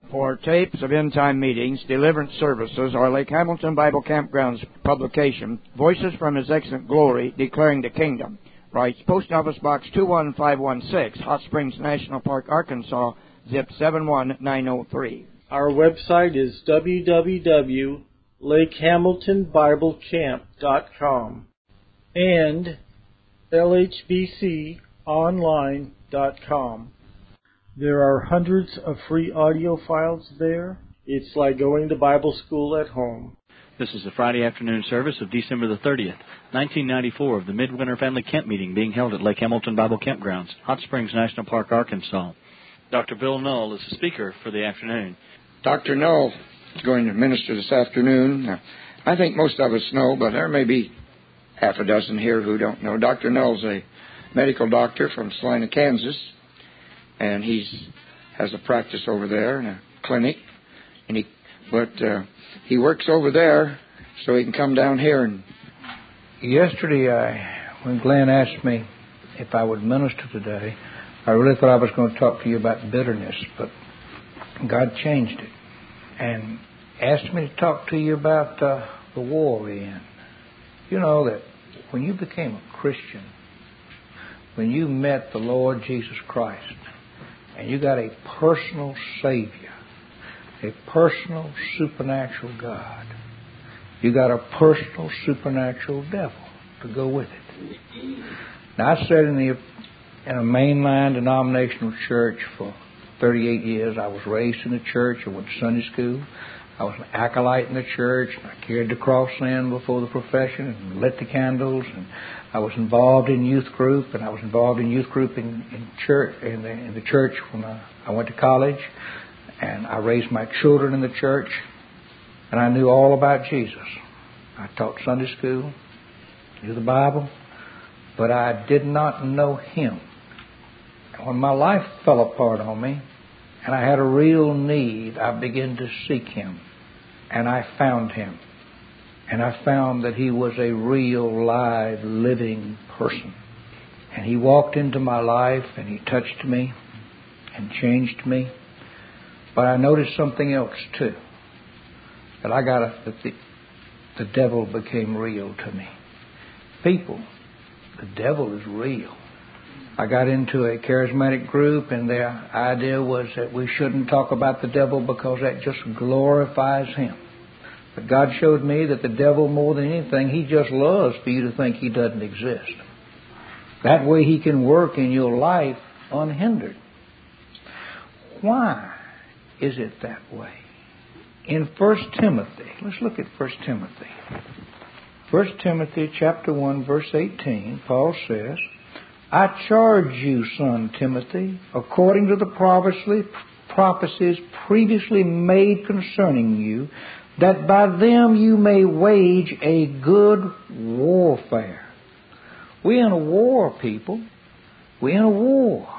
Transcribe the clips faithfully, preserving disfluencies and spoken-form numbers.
For tapes of end-time meetings, deliverance services, or Lake Hamilton Bible Campground's publication, Voices from His Excellent Glory, Declaring the Kingdom, writes Post Office Box two one five one six, Hot Springs National Park, Arkansas, zip seven one nine zero three. Our website is w w w dot lake hamilton bible camp dot com and l h b c online dot com. There are hundreds of free audio files there. It's like going to Bible school at home. This is the Friday afternoon service of December the thirtieth, nineteen ninety-four, of the Midwinter Family Camp Meeting being held at Lake Hamilton Bible Campgrounds, Hot Springs National Park, Arkansas. Doctor Bill Null is the speaker for the afternoon. Doctor Null is going to minister this afternoon. Now, I think most of us know, but there may be half a dozen here who don't know. Doctor Null's a medical doctor from Salina, Kansas, and he's has a practice over there in a clinic. And he, but uh, he works over there so he can come down here. And yesterday, I, when Glenn asked me if I would minister today, I really thought I was going to talk to you about bitterness, but God changed it and asked me to talk to you about uh, the war we're in. You know that when you became a Christian, when you met the Lord Jesus Christ, and you got a personal Savior, a personal supernatural God, you got a personal supernatural devil to go with it. Now, I sat in, the, in a mainline denominational church for thirty-eight years. I was raised in the church. I went to Sunday school. I was an acolyte in the church. I carried the cross in before the profession and lit the candles. And I was involved in youth group, and I was involved in youth group in, in church in the, in the church when I, I went to college. And I raised my children in the church, and I knew all about Jesus. I taught Sunday school, knew the Bible, but I did not know Him. And when my life fell apart on me, and I had a real need, I began to seek Him. And I found Him. And I found that He was a real, live, living person. And He walked into my life, and He touched me and changed me. But I noticed something else, too. That I got a, that the, the devil became real to me. People, the devil is real. I got into a charismatic group, and their idea was that we shouldn't talk about the devil because that just glorifies him. But God showed me that the devil, more than anything, he just loves for you to think he doesn't exist. That way he can work in your life unhindered. Why is it that way? In First Timothy, let's look at First Timothy. First Timothy chapter one, verse eighteen, Paul says, I charge you, son Timothy, according to the prophecies previously made concerning you, that by them you may wage a good warfare. We're in a war, people. We're in a war.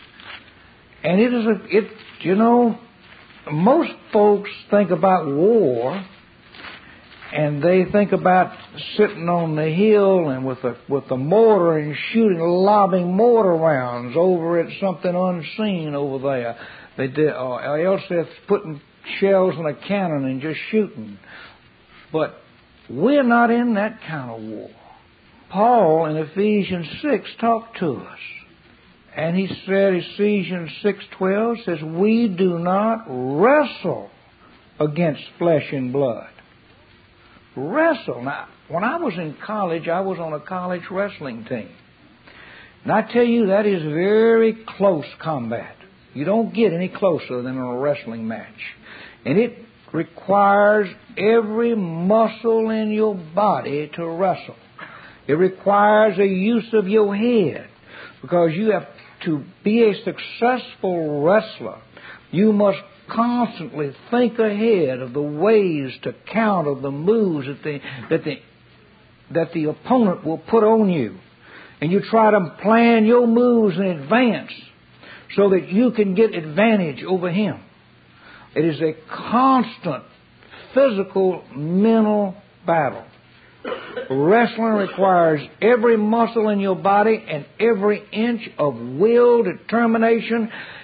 And it is a, it, you know, most folks think about war, and they think about sitting on the hill and with a with a mortar and shooting, lobbing mortar rounds over at something unseen over there. They did, or else they're putting shells in a cannon and just shooting. But we're not in that kind of war. Paul in Ephesians six talked to us, and he said, Ephesians six twelve says, we do not wrestle against flesh and blood. Wrestle. Now, when I was in college, I was on a college wrestling team. And I tell you, that is very close combat. You don't get any closer than in a wrestling match. And it requires every muscle in your body to wrestle. It requires a use of your head, because you have to be a successful wrestler. You must constantly think ahead of the ways to counter the moves that the that the that the opponent will put on you, and you try to plan your moves in advance so that you can get advantage over him. It is a constant physical, mental battle. Wrestling requires every muscle in your body and every inch of will, determination,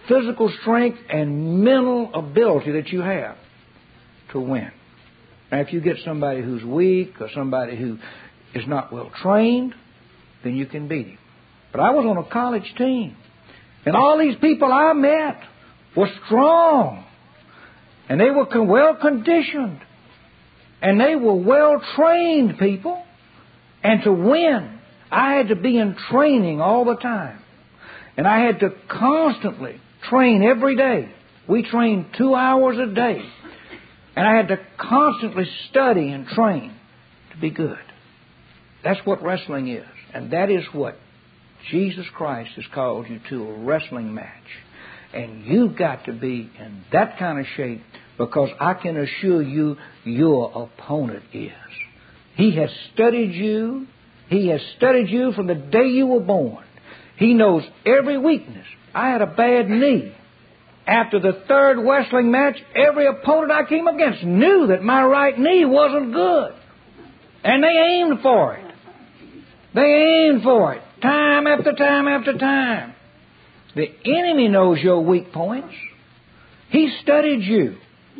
physical strength and mental ability that you have to win. Now, if you get somebody who's weak or somebody who is not well trained, then you can beat him. But I was on a college team, and all these people I met were strong, and they were well conditioned, and they were well trained people. And to win, I had to be in training all the time, and I had to constantly train every day. We trained two hours a day, and I had to constantly study and train to be good. That's what wrestling is, and that is what Jesus Christ has called you to, a wrestling match. And you've got to be in that kind of shape, because I can assure you your opponent is. He has studied you. He has studied you from the day you were born. He knows every weakness. I had a bad knee. After the third wrestling match, every opponent I came against knew that my right knee wasn't good. And they aimed for it. They aimed for it. Time after time after time. The enemy knows your weak points. He studied you.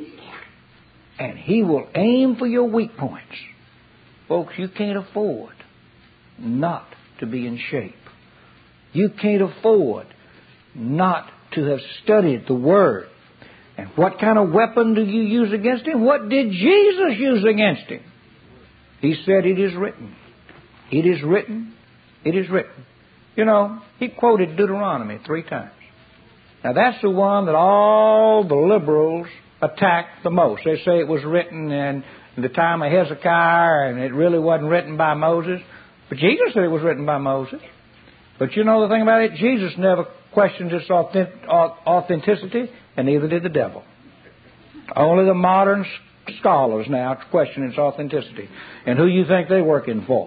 And he will aim for your weak points. Folks, you can't afford not to be in shape. You can't afford not to have studied the Word. And what kind of weapon do you use against him? What did Jesus use against him? He said, "It is written. It is written. It is written." You know, he quoted Deuteronomy three times. Now, that's the one that all the liberals attack the most. They say it was written in the time of Hezekiah and it really wasn't written by Moses. But Jesus said it was written by Moses. But you know the thing about it? Jesus never questioned its authenticity, and neither did the devil. Only the modern scholars now question its authenticity. And who you think they're working for?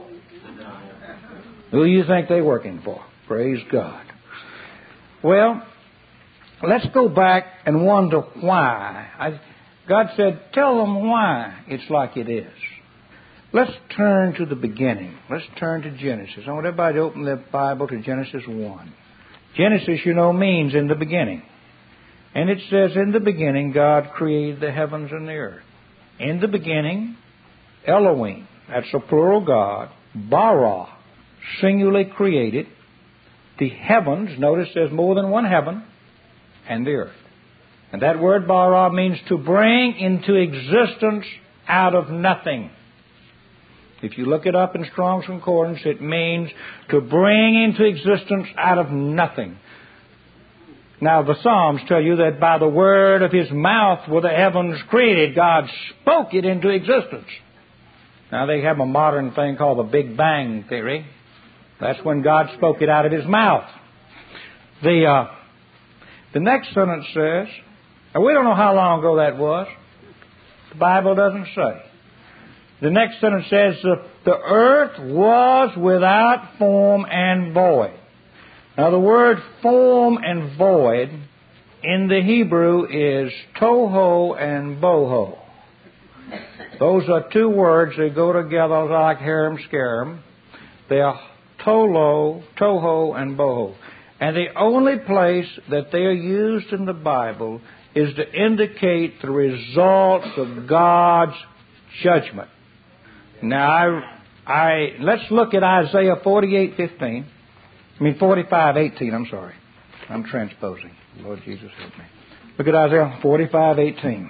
Who you think they're working for? Praise God. Well, let's go back and wonder why. I, God said, tell them why it's like it is. Let's turn to the beginning. Let's turn to Genesis. I want everybody to open their Bible to Genesis one. Genesis, you know, means in the beginning. And it says, in the beginning, God created the heavens and the earth. In the beginning, Elohim, that's a plural God, bara, singularly created the heavens. Notice there's more than one heaven, and the earth. And that word bara means to bring into existence out of nothing. If you look it up in Strong's Concordance, it means to bring into existence out of nothing. Now, the Psalms tell you that by the word of His mouth were the heavens created. God spoke it into existence. Now, they have a modern thing called the Big Bang Theory. That's when God spoke it out of His mouth. The, uh, the next sentence says, and we don't know how long ago that was. The Bible doesn't say. The next sentence says, the, the earth was without form and void. Now, the word form and void in the Hebrew is toho and boho. Those are two words that go together like harem scarum. They are tolo, toho, and boho. And the only place that they are used in the Bible is to indicate the results of God's judgment. Now, I, I let's look at Isaiah forty-eight fifteen. I mean, forty-five eighteen, I'm sorry. I'm transposing. Lord Jesus, help me. Look at Isaiah forty-five eighteen.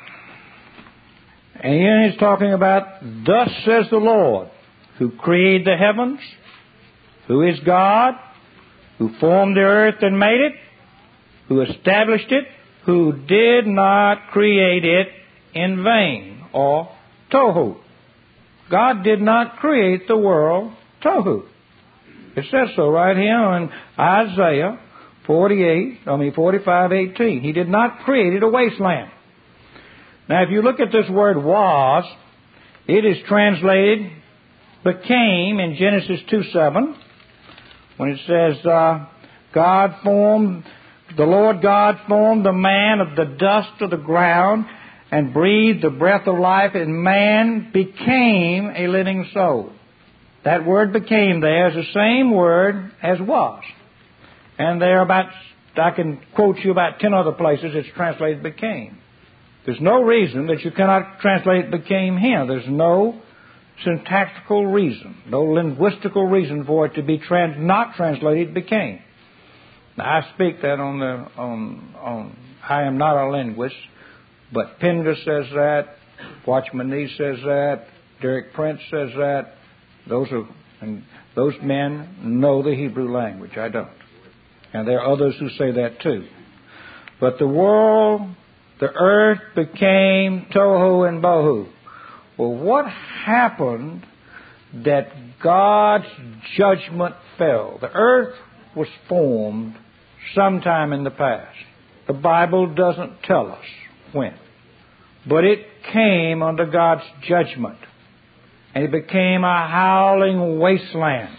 And here he's talking about, thus says the Lord, who created the heavens, who is God, who formed the earth and made it, who established it, who did not create it in vain, or tohu. God did not create the world tohu. It says so right here in Isaiah forty-eight, I mean forty-five eighteen. He did not create it a wasteland. Now, if you look at this word was, it is translated became in Genesis two seven, when it says, uh, God formed, the Lord God formed the man of the dust of the ground and breathed the breath of life, and man became a living soul. That word became there is the same word as was. And they're about I can quote you about ten other places it's translated became. There's no reason that you cannot translate became here. There's no syntactical reason, no linguistical reason for it to be trans, not translated became. Now, I speak that on the on on. I am not a linguist, but Pender says that. Watchman Nee says that. Derek Prince says that. Those are and those men know the Hebrew language. I don't, and there are others who say that too. But the world, the earth became tohu and bohu. Well, what happened that God's judgment fell? The earth was formed sometime in the past. The Bible doesn't tell us when. But it came under God's judgment. And it became a howling wasteland.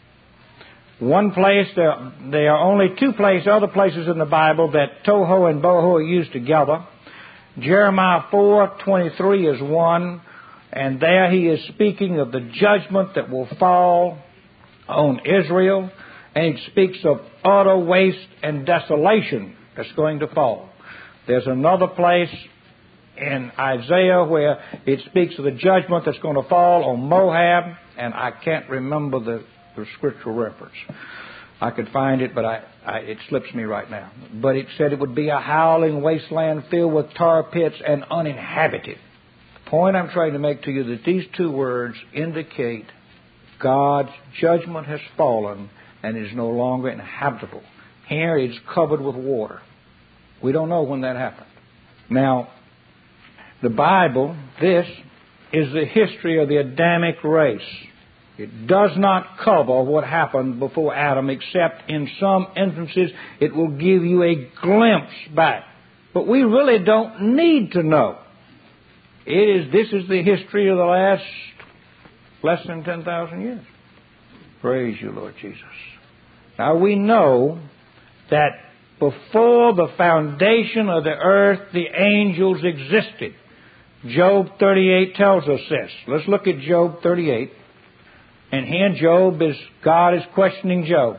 One place, there, there are only two places, other places in the Bible that tohu and bohu are used together. Jeremiah four twenty-three is one. And there he is speaking of the judgment that will fall on Israel. And he speaks of utter waste and desolation that's going to fall. There's another place in Isaiah where it speaks of the judgment that's going to fall on Moab. And I can't remember the, the scriptural reference. I could find it, but I, I, it slips me right now. But it said it would be a howling wasteland filled with tar pits and uninhabited. Point I'm trying to make to you that these two words indicate God's judgment has fallen and is no longer inhabitable. Here it's covered with water. We don't know when that happened. Now, the Bible, this is the history of the Adamic race. It does not cover what happened before Adam, except in some instances it will give you a glimpse back. But we really don't need to know. It is, this is the history of the last less than ten thousand years. Praise you, Lord Jesus. Now we know that before the foundation of the earth, the angels existed. Job thirty-eight tells us this. Let's look at Job thirty-eight. And here Job is, God is questioning Job.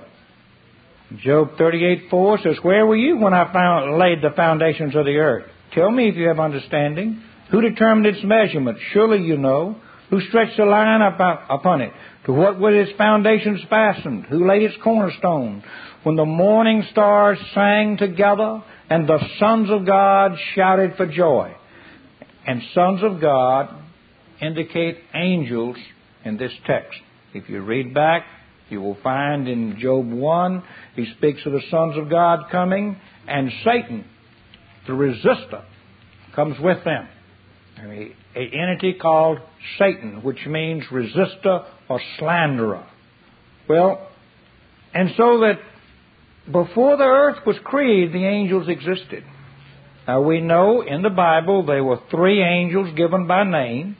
Job thirty-eight four says, "Where were you when I found, laid the foundations of the earth? Tell me if you have understanding. Who determined its measurement? Surely you know. Who stretched the line upon it? To what were its foundations fastened? Who laid its cornerstone? When the morning stars sang together, and the sons of God shouted for joy." And sons of God indicate angels in this text. If you read back, you will find in Job one, he speaks of the sons of God coming, and Satan, the resistor, comes with them. An entity called Satan, which means resistor or slanderer. Well, and so that before the earth was created, the angels existed. Now we know in the Bible there were three angels given by name.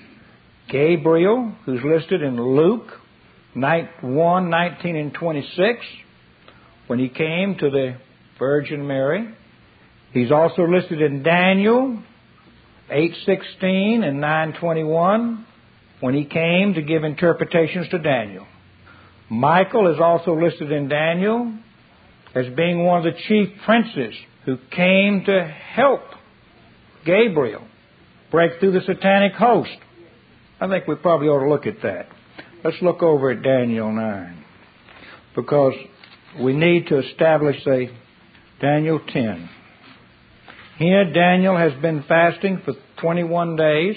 Gabriel, who's listed in Luke one, nineteen and twenty-six, when he came to the Virgin Mary. He's also listed in Daniel eight sixteen and nine twenty-one, when he came to give interpretations to Daniel. Michael is also listed in Daniel as being one of the chief princes who came to help Gabriel break through the satanic host. I think we probably ought to look at that. Let's look over at Daniel nine, because we need to establish, say, Daniel ten. Here Daniel has been fasting for twenty-one days.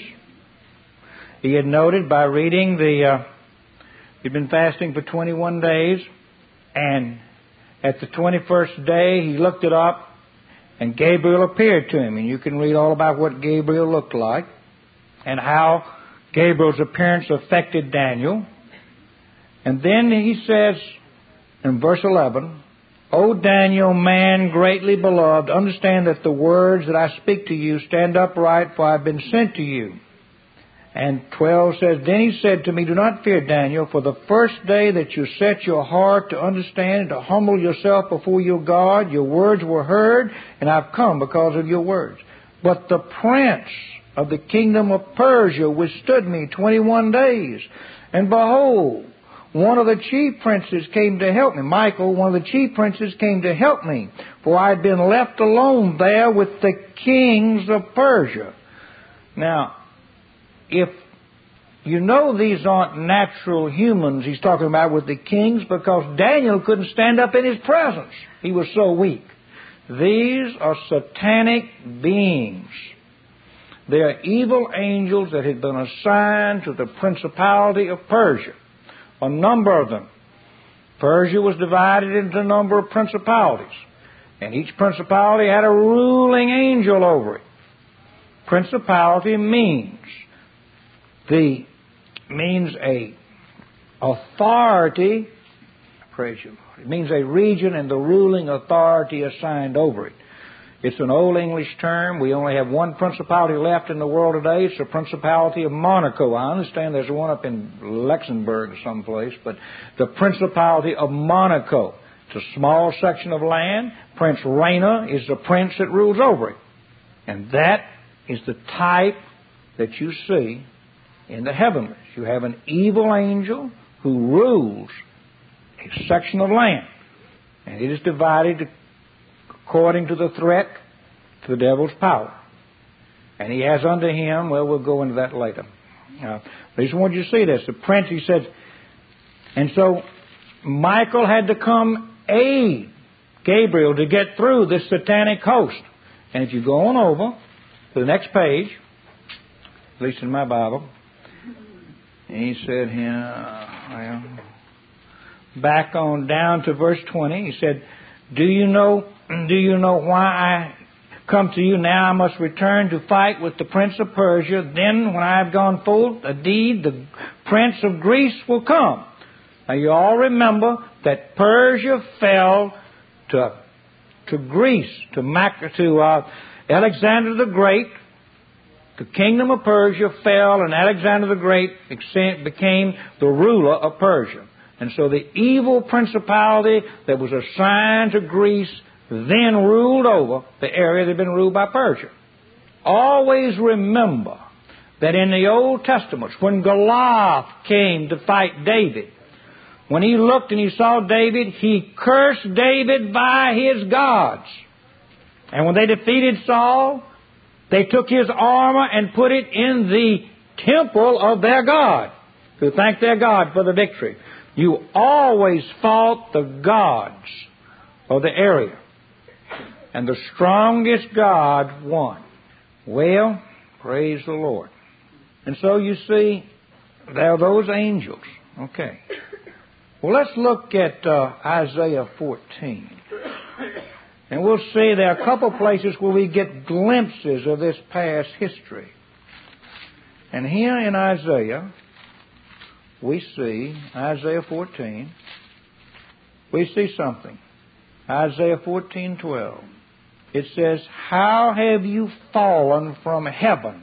He had noted by reading the, uh, he'd been fasting for twenty-one days, and at the twenty-first day he looked it up, and Gabriel appeared to him. And you can read all about what Gabriel looked like and how Gabriel's appearance affected Daniel. And then he says in verse eleven, "O Daniel, man greatly beloved, understand that the words that I speak to you stand upright, for I have been sent to you." And twelve says, "Then he said to me, do not fear, Daniel, for the first day that you set your heart to understand and to humble yourself before your God, your words were heard, and I've come because of your words. But the prince of the kingdom of Persia withstood me twenty-one days. And behold, one of the chief princes came to help me. Michael, one of the chief princes, came to help me, for I had been left alone there with the kings of Persia. Now, if you know these aren't natural humans he's talking about with the kings, because Daniel couldn't stand up in his presence. He was so weak. These are satanic beings. They are evil angels that had been assigned to the principality of Persia. A number of them. Persia was divided into a number of principalities. And each principality had a ruling angel over it. Principality means the means a authority, praise you, it means a region and the ruling authority assigned over it. It's an old English term. We only have one principality left in the world today. It's the Principality of Monaco. I understand there's one up in Luxembourg someplace, but the Principality of Monaco. It's a small section of land. Prince Raina is the prince that rules over it. And that is the type that you see in the heavenlies. You have an evil angel who rules a section of land. And it is divided according to the threat to the devil's power. And he has under him, well, we'll go into that later. Uh, I just want you to see this. The prince, he says, and so Michael had to come aid Gabriel to get through this satanic host. And if you go on over to the next page, at least in my Bible, and he said here, well, back on down to verse twenty, he said, Do you know, do you know why I come to you now? I must return to fight with the prince of Persia. Then, when I have gone full a deed, the prince of Greece will come. Now, you all remember that Persia fell to to Greece, to Mac, to uh, Alexander the Great. The kingdom of Persia fell, and Alexander the Great became the ruler of Persia. And so the evil principality that was assigned to Greece then ruled over the area that had been ruled by Persia. Always remember that in the Old Testament, when Goliath came to fight David, when he looked and he saw David, he cursed David by his gods. And when they defeated Saul, they took his armor and put it in the temple of their God to thank their God for the victory. You always fought the gods of the area. And the strongest God won. Well, praise the Lord. And so you see, there are those angels. Okay. Well, let's look at uh, Isaiah fourteen. And we'll see there are a couple places where we get glimpses of this past history. And here in Isaiah, we see, Isaiah fourteen, we see something. Isaiah fourteen twelve. It says, How have you fallen from heaven,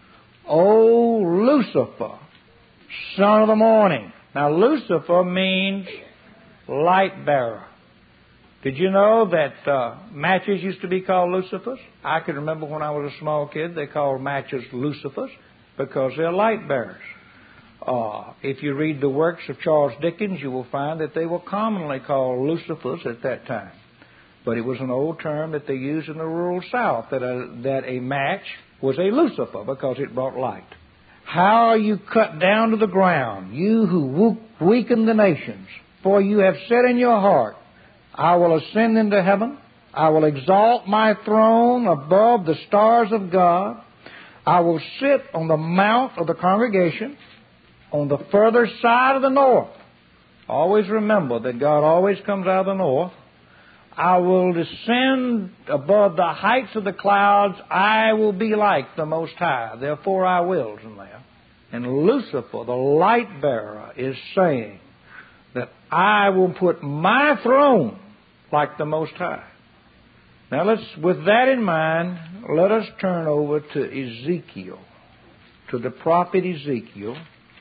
O Lucifer, son of the morning? Now, Lucifer means light bearer. Did you know that uh, matches used to be called Lucifers? I can remember when I was a small kid, they called matches Lucifers because they're light bearers. Uh, if you read the works of Charles Dickens, you will find that they were commonly called Lucifers at that time. But it was an old term that they used in the rural South, that a, that a match was a Lucifer because it brought light. How are you cut down to the ground, you who weaken the nations? For you have said in your heart, I will ascend into heaven. I will exalt my throne above the stars of God. I will sit on the mount of the congregation on the further side of the north. Always remember that God always comes out of the north. I will descend above the heights of the clouds. I will be like the Most High. Therefore I will in there. And Lucifer, the light bearer, is saying that I will put my throne like the Most High. Now let's, with that in mind, let us turn over to Ezekiel, to the prophet Ezekiel,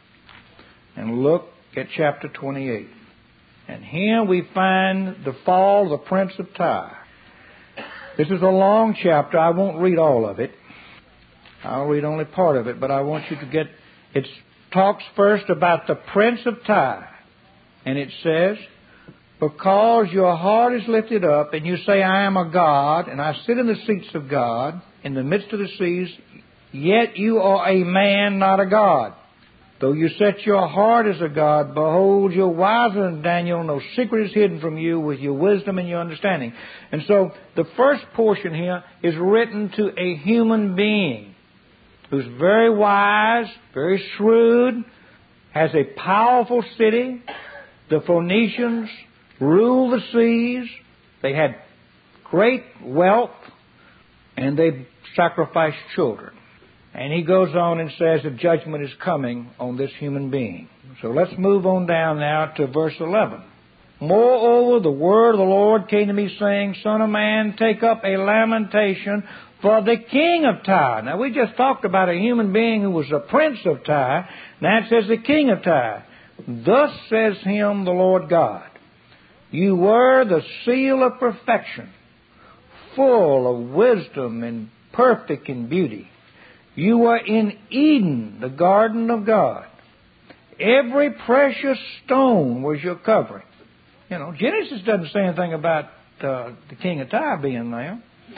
and look at chapter twenty-eight. And here we find the fall of the prince of Tyre. This is a long chapter. I won't read all of it. I'll read only part of it, but I want you to get, it talks first about the prince of Tyre. And it says, because your heart is lifted up, and you say, I am a God, and I sit in the seats of God, in the midst of the seas, yet you are a man, not a God. Though you set your heart as a God, behold, you're wiser than Daniel, no secret is hidden from you with your wisdom and your understanding. And so the first portion here is written to a human being who's very wise, very shrewd, has a powerful city. The Phoenicians ruled the seas. They had great wealth, and they sacrificed children. And he goes on and says the judgment is coming on this human being. So let's move on down now to verse eleven. Moreover, the word of the Lord came to me, saying, Son of man, take up a lamentation for the king of Tyre. Now, we just talked about a human being who was a prince of Tyre. Now it says the king of Tyre. Thus says him the Lord God, you were the seal of perfection, full of wisdom and perfect in beauty. You were in Eden, the garden of God. Every precious stone was your covering. You know, Genesis doesn't say anything about uh, the king of Tyre being there.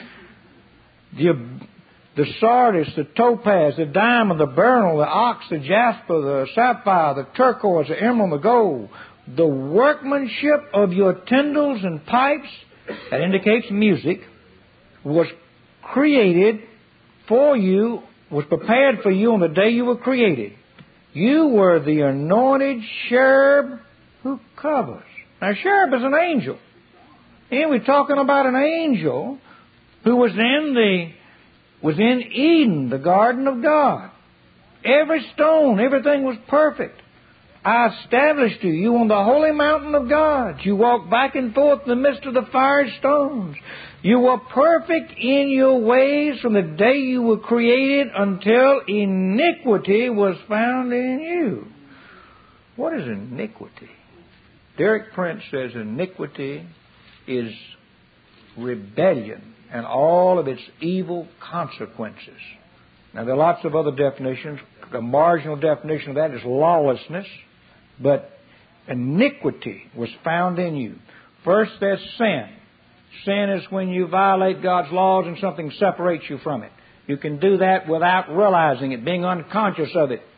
The, the sardis, the topaz, the diamond, the beryl, the onyx, the jasper, the sapphire, the turquoise, the emerald, the gold. The workmanship of your tyndals and pipes, that indicates music, was created for you, was prepared for you on the day you were created. You were the anointed cherub who covers. Now, cherub is an angel. And we're talking about an angel who was in the was in Eden, the garden of God. Every stone, everything was perfect. I established you. You on the holy mountain of God. You walked back and forth in the midst of the fiery stones. You were perfect in your ways from the day you were created until iniquity was found in you. What is iniquity? Derek Prince says iniquity is rebellion and all of its evil consequences. Now, there are lots of other definitions. The marginal definition of that is lawlessness. But iniquity was found in you. First, there's sin. Sin is when you violate God's laws and something separates you from it. You can do that without realizing it, being unconscious of it.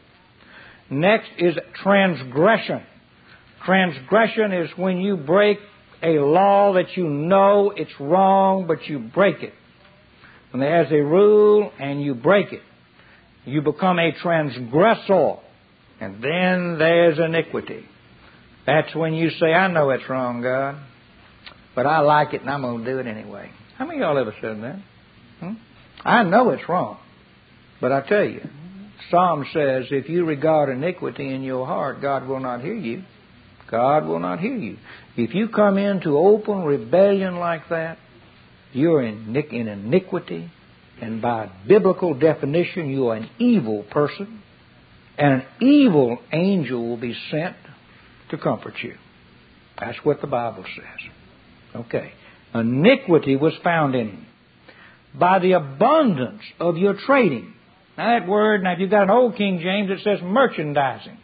Next is transgression. Transgression is when you break a law that you know it's wrong, but you break it. When there's a rule and you break it, you become a transgressor. And then there's iniquity. That's when you say, I know it's wrong, God, but I like it and I'm going to do it anyway. How many of y'all ever said that? Hmm? I know it's wrong, but I tell you, Psalm says, if you regard iniquity in your heart, God will not hear you. God will not hear you. If you come into open rebellion like that, you're in iniquity, and by biblical definition, you are an evil person. And an evil angel will be sent to comfort you. That's what the Bible says. Okay. Iniquity was found in him by the abundance of your trading. Now that word, now if you've got an old King James, it says merchandising.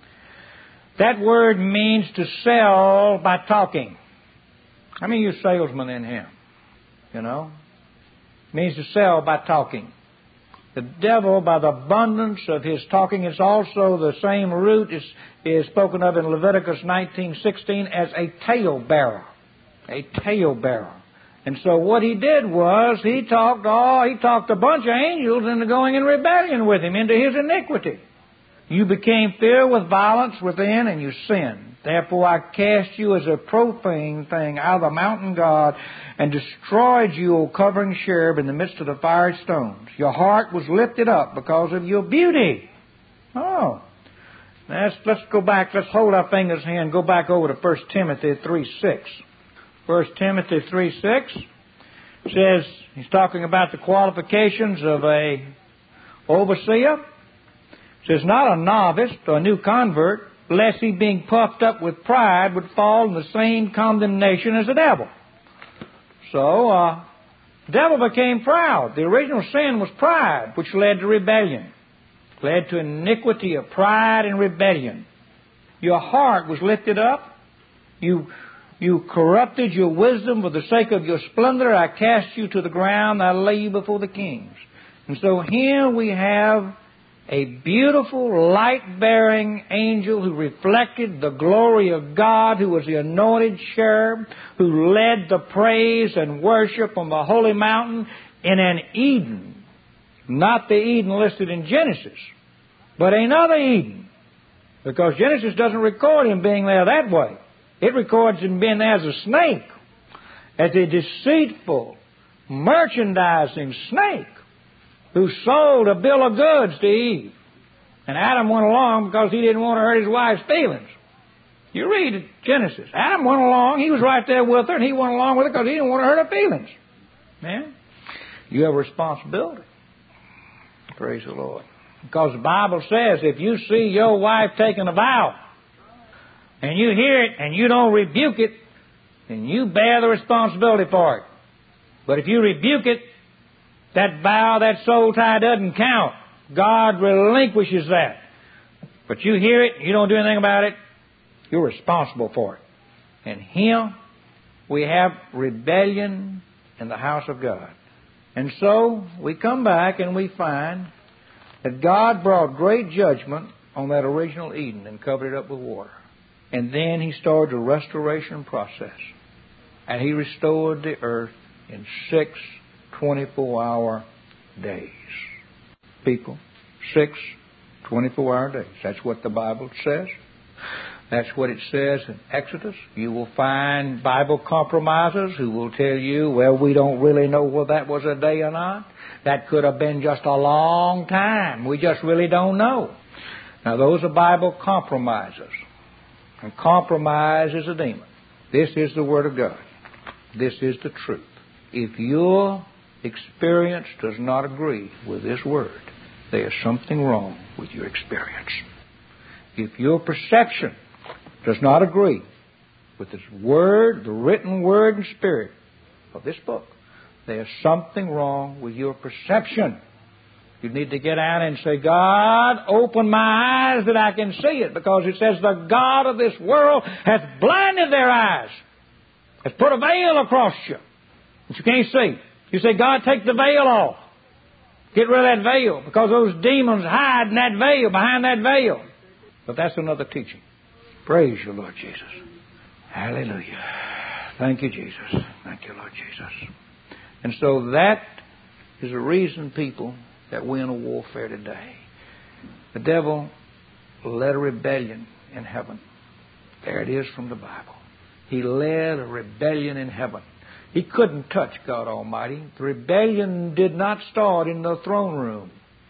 That word means to sell by talking. How many of you salesmen in here? You know? It means to sell by talking. The devil, by the abundance of his talking, is also the same root is, is spoken of in Leviticus nineteen sixteen as a talebearer. A talebearer. And so what he did was he talked, oh, he talked a bunch of angels into going in rebellion with him, into his iniquity. You became filled with violence within and you sinned. Therefore I cast you as a profane thing out of the mountain God and destroyed you, O covering cherub, in the midst of the fiery stones. Your heart was lifted up because of your beauty. Oh. Let's, let's go back. Let's hold our fingers here and go back over to First Timothy three six. First Timothy three six says, he's talking about the qualifications of a overseer. It says, not a novice or a new convert, lest he being puffed up with pride would fall in the same condemnation as the devil. So, uh, the devil became proud. The original sin was pride, which led to rebellion. Led to iniquity of pride and rebellion. Your heart was lifted up. You, you corrupted your wisdom for the sake of your splendor. I cast you to the ground. I lay you before the kings. And so here we have a beautiful light-bearing angel who reflected the glory of God, who was the anointed cherub, who led the praise and worship on the holy mountain in an Eden. Not the Eden listed in Genesis, but another Eden. Because Genesis doesn't record him being there that way. It records him being there as a snake, as a deceitful, merchandising snake who sold a bill of goods to Eve. And Adam went along because he didn't want to hurt his wife's feelings. You read Genesis. Adam went along. He was right there with her, and he went along with her because he didn't want to hurt her feelings. Man, you have a responsibility. Praise the Lord. Because the Bible says if you see your wife taking a vow, and you hear it and you don't rebuke it, then you bear the responsibility for it. But if you rebuke it, that vow, that soul tie doesn't count. God relinquishes that. But you hear it, you don't do anything about it, you're responsible for it. And here we have rebellion in the house of God. And so we come back and we find that God brought great judgment on that original Eden and covered it up with water. And then He started the restoration process. And He restored the earth in six twenty-four hour days. People, six twenty-four hour days. That's what the Bible says. That's what it says in Exodus. You will find Bible compromisers who will tell you, well, we don't really know whether that was a day or not. That could have been just a long time. We just really don't know. Now, those are Bible compromisers. And compromise is a demon. This is the Word of God. This is the truth. If your experience does not agree with this Word, there is something wrong with your experience. If your perception does not agree with this Word, the written Word and Spirit of this book, there's something wrong with your perception. You need to get out and say, God, open my eyes that I can see it, because it says the God of this world hath blinded their eyes, has put a veil across you that you can't see. You say, God, take the veil off. Get rid of that veil, because those demons hide in that veil, behind that veil. But that's another teaching. Praise you, Lord Jesus. Hallelujah. Thank you, Jesus. Thank you, Lord Jesus. And so that is the reason, people, that we're in a warfare today. The devil led a rebellion in heaven. There it is from the Bible. He led a rebellion in heaven. He couldn't touch God Almighty. The rebellion did not start in the throne room.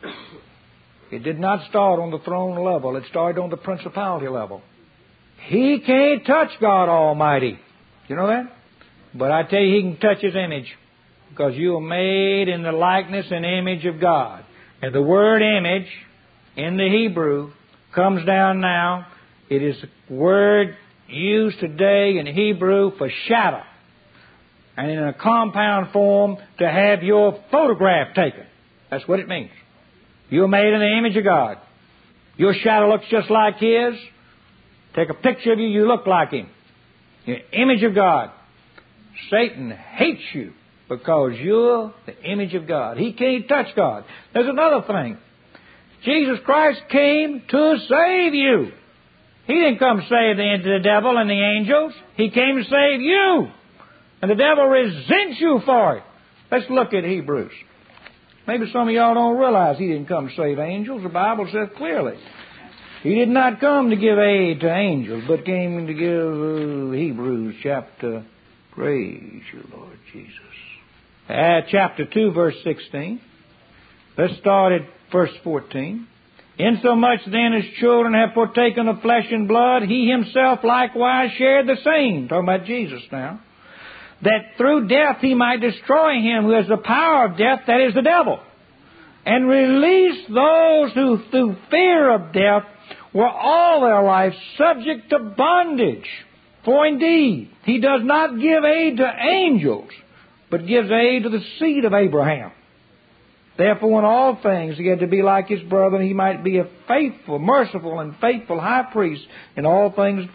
It did not start on the throne level. It started on the principality level. He can't touch God Almighty. You know that? But I tell you, He can touch His image, because you are made in the likeness and image of God. And the word image in the Hebrew comes down now. It is a word used today in Hebrew for shadow, and in a compound form to have your photograph taken. That's what it means. You're made in the image of God. Your shadow looks just like His. Take a picture of you, you look like Him. You're image of God. Satan hates you because you're the image of God. He can't touch God. There's another thing. Jesus Christ came to save you. He didn't come save the, the devil and the angels. He came to save you. And the devil resents you for it. Let's look at Hebrews. Maybe some of y'all don't realize He didn't come to save angels. The Bible says clearly. He did not come to give aid to angels, but came to give uh, Hebrews chapter, praise you, Lord Jesus. Uh, chapter two, verse sixteen. Let's start at verse fourteen. Insomuch then as children have partaken of flesh and blood, He Himself likewise shared the same. Talking about Jesus now. That through death He might destroy him who has the power of death, that is the devil, and release those who through fear of death were all their life subject to bondage. For indeed, He does not give aid to angels, but gives aid to the seed of Abraham. Therefore, in all things, He had to be like His brother, and He might be a faithful, merciful, and faithful high priest in all things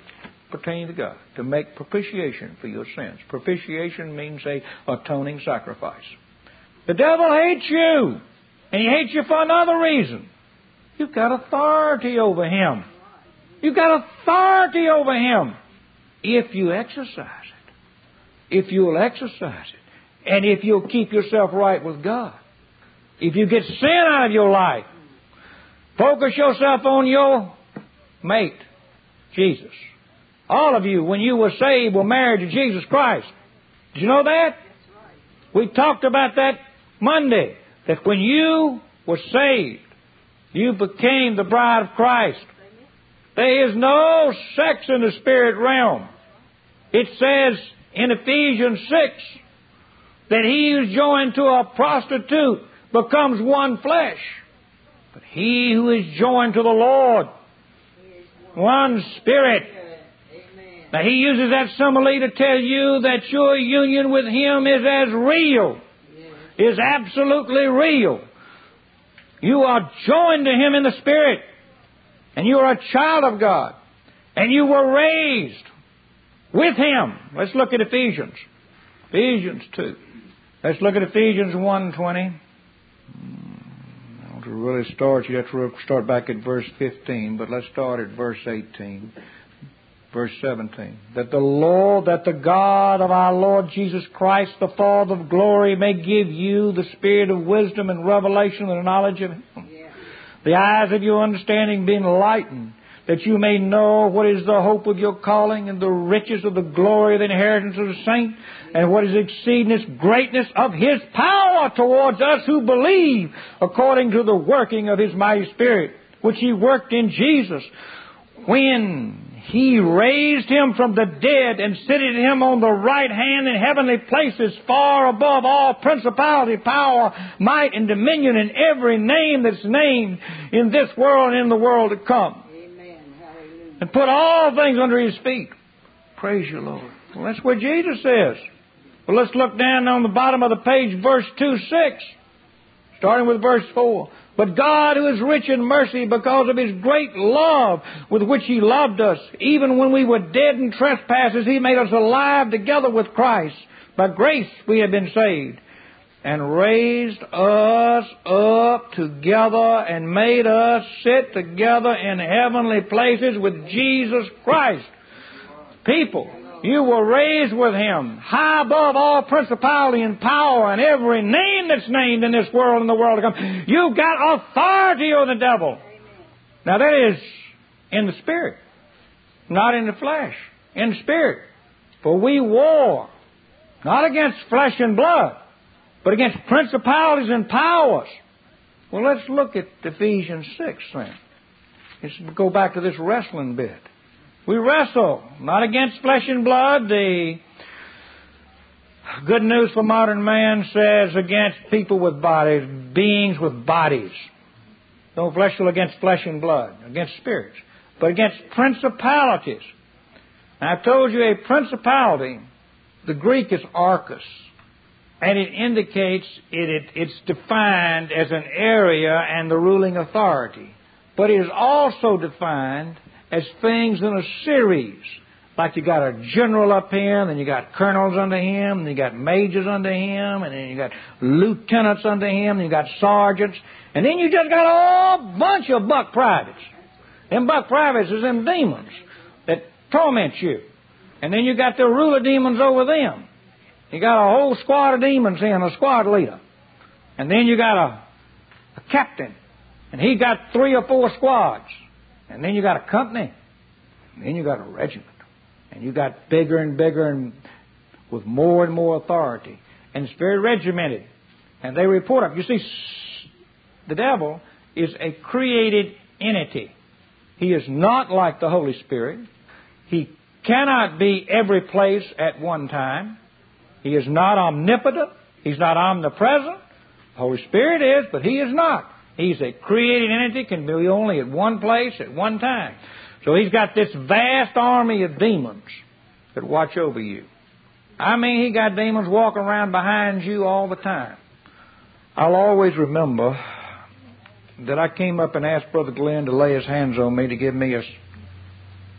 pertaining to God, to make propitiation for your sins. Propitiation means a atoning sacrifice. The devil hates you, and he hates you for another reason. You've got authority over him. You've got authority over him if you exercise it. If you'll exercise it. And if you'll keep yourself right with God. If you get sin out of your life, focus yourself on your mate, Jesus. All of you, when you were saved, were married to Jesus Christ. Did you know that? We talked about that Monday. That when you were saved, you became the bride of Christ. There is no sex in the spirit realm. It says in Ephesians six that he who is joined to a prostitute becomes one flesh. But he who is joined to the Lord, one spirit. Now he uses that simile to tell you that your union with him is as real, is absolutely real. You are joined to him in the spirit, and you are a child of God, and you were raised with him. Let's look at Ephesians. Ephesians two. Let's look at Ephesians one twenty. To really start, you have to start back at verse fifteen, but let's start at verse eighteen, verse seventeen. That the Lord, that the God of our Lord Jesus Christ, the Father of glory, may give you the spirit of wisdom and revelation and the knowledge of him. Yeah. The eyes of your understanding being enlightened, that you may know what is the hope of your calling and the riches of the glory of the inheritance of the saints, and what is the exceeding greatness of his power towards us who believe, according to the working of his mighty Spirit, which he worked in Jesus, when he raised him from the dead and seated him on the right hand in heavenly places, far above all principality, power, might, and dominion, and every name that's named in this world and in the world to come. And put all things under his feet. Praise you, Lord. Well, that's what Jesus says. Well, let's look down on the bottom of the page, verse two six, starting with verse four. But God, who is rich in mercy, because of his great love with which he loved us, even when we were dead in trespasses, he made us alive together with Christ. By grace we have been saved, and raised us up together and made us sit together in heavenly places with Jesus Christ. People, you were raised with him, high above all principality and power and every name that's named in this world and the world to come. You've got authority over the devil. Now that is in the spirit, not in the flesh, in the spirit. For we war not against flesh and blood, but against principalities and powers. Well, let's look at Ephesians six then. Let's go back to this wrestling bit. We wrestle not against flesh and blood. The Good News for Modern Man says against people with bodies, beings with bodies. Don't wrestle against flesh and blood, against spirits, but against principalities. Now, I've told you a principality, the Greek is archos. And it indicates, it, it, it's defined as an area and the ruling authority. But it is also defined as things in a series. Like you got a general up here, and then you got colonels under him, and you got majors under him, and then you got lieutenants under him, and you got sergeants. And then you just got a whole bunch of buck privates. Them buck privates is them demons that torment you. And then you got the ruler demons over them. You got a whole squad of demons in, a squad leader. And then you got a, a captain. And he got three or four squads. And then you got a company. And then you got a regiment. And you got bigger and bigger and with more and more authority. And it's very regimented. And they report up. You see, the devil is a created entity. He is not like the Holy Spirit. He cannot be every place at one time. He is not omnipotent. He's not omnipresent. The Holy Spirit is, but he is not. He's a created entity, can be only at one place at one time. So he's got this vast army of demons that watch over you. I mean, he got demons walking around behind you all the time. I'll always remember that I came up and asked Brother Glenn to lay his hands on me to give me a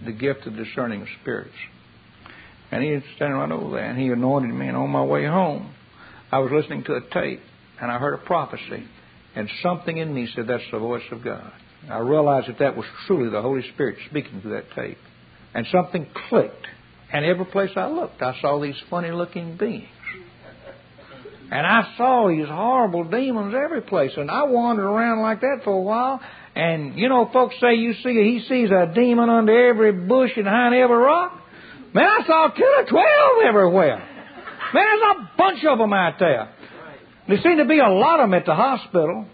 the gift of discerning of spirits. And he was standing right over there, and he anointed me. And on my way home, I was listening to a tape, and I heard a prophecy. And something in me said, that's the voice of God. I realized that that was truly the Holy Spirit speaking through that tape. And something clicked. And every place I looked, I saw these funny-looking beings. And I saw these horrible demons every place. And I wandered around like that for a while. And, you know, folks say you see he sees a demon under every bush and behind every rock. Man, I saw ten or twelve everywhere. Man, there's a bunch of them out there. There seemed to be a lot of them at the hospital.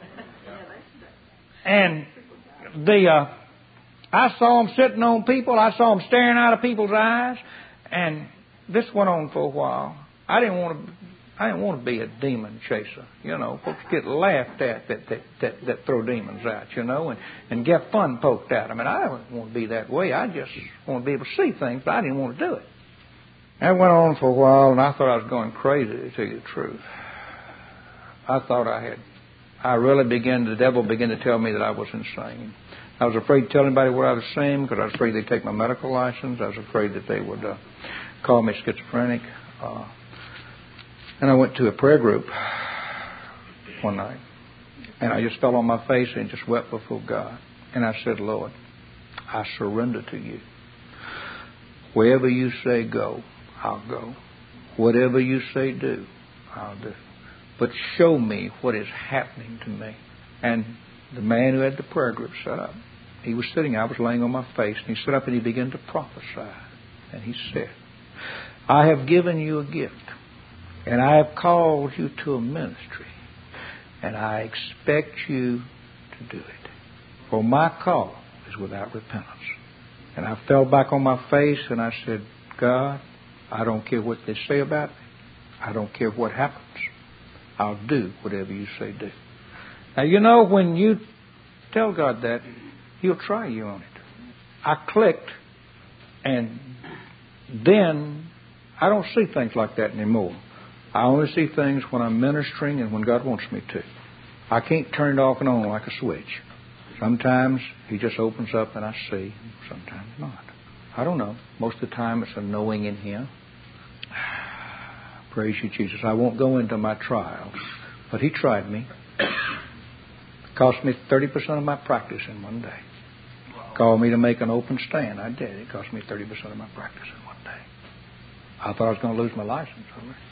And the uh, I saw them sitting on people. I saw them staring out of people's eyes. And this went on for a while. I didn't want to. I didn't want to be a demon chaser. You know, folks get laughed at that that, that, that throw demons out, you know, and, and get fun poked at them. And I didn't want to be that way. I just want to be able to see things, but I didn't want to do it. That went on for a while, and I thought I was going crazy, to tell you the truth. I thought I had. I really began, the devil began to tell me that I was insane. I was afraid to tell anybody what I was saying because I was afraid they'd take my medical license. I was afraid that they would uh, call me schizophrenic. Uh, And I went to a prayer group one night, and I just fell on my face and just wept before God. And I said, Lord, I surrender to you. Wherever you say go, I'll go. Whatever you say do, I'll do. But show me what is happening to me. And the man who had the prayer group set up, he was sitting, I was laying on my face, and he stood up and he began to prophesy. And he said, I have given you a gift. And I have called you to a ministry. And I expect you to do it. For my call is without repentance. And I fell back on my face and I said, God, I don't care what they say about me. I don't care what happens. I'll do whatever you say do. Now, you know, when you tell God that, He'll try you on it. I clicked, and then I don't see things like that anymore. I only see things when I'm ministering and when God wants me to. I can't turn it off and on like a switch. Sometimes He just opens up and I see, sometimes not. I don't know. Most of the time it's a knowing in Him. Praise you, Jesus. I won't go into my trials, but He tried me. It cost me thirty percent of my practice in one day. Called me to make an open stand. I did. It cost me thirty percent of my practice in one day. I thought I was going to lose my license over it.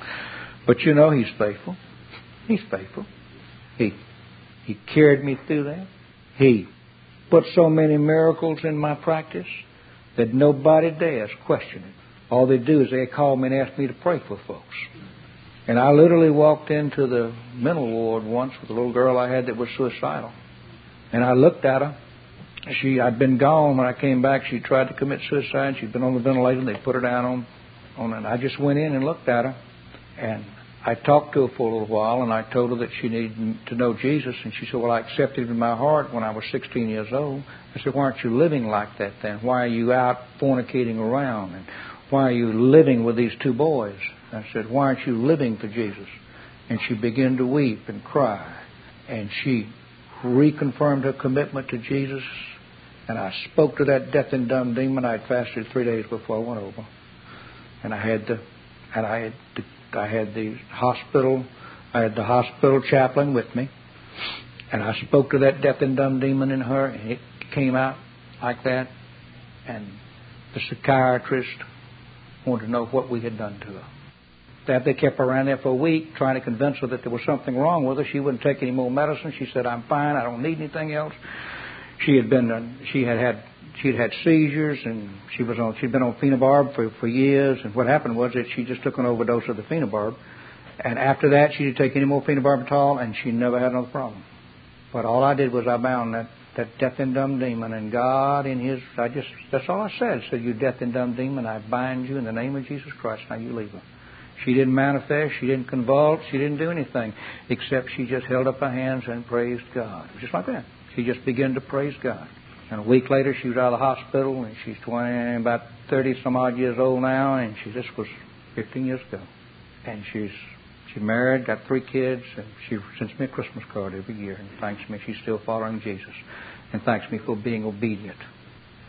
But you know, He's faithful. He's faithful. He He carried me through that. He put so many miracles in my practice that nobody dares question it. All they do is they call me and ask me to pray for folks. And I literally walked into the mental ward once with a little girl I had that was suicidal. And I looked at her. She I'd been gone when I came back. She tried to commit suicide. She'd been on the ventilator, and they put her down on on and I just went in and looked at her. And I talked to her for a little while, and I told her that she needed to know Jesus. And she said, well, I accepted Him in my heart when I was sixteen years old. I said, why aren't you living like that then? Why are you out fornicating around? And why are you living with these two boys? I said, why aren't you living for Jesus? And she began to weep and cry. And she reconfirmed her commitment to Jesus. And I spoke to that deaf and dumb demon. I had fasted three days before I went over. And I had the, and I had the, I had the hospital, I had the hospital chaplain with me, and I spoke to that deaf and dumb demon in her, and it came out like that. And the psychiatrist wanted to know what we had done to her. That they kept her around there for a week, trying to convince her that there was something wrong with her. She wouldn't take any more medicine. She said, "I'm fine. I don't need anything else." She had been, uh, she had had. She'd had seizures, and she was on. She'd been on phenobarb for, for years. And what happened was that she just took an overdose of the phenobarb, and after that, she didn't take any more phenobarb at all, and she never had another problem. But all I did was I bound that, that deaf and dumb demon, and God in His, I just that's all I said. I said, "You deaf and dumb demon, I bind you in the name of Jesus Christ. Now you leave her." She didn't manifest. She didn't convulse. She didn't do anything except she just held up her hands and praised God, just like that. She just began to praise God. And a week later, she was out of the hospital, and she's twenty, about thirty some odd years old now, and she this was fifteen years ago. And she's she's married, got three kids, and she sends me a Christmas card every year and thanks me. She's still following Jesus, and thanks me for being obedient.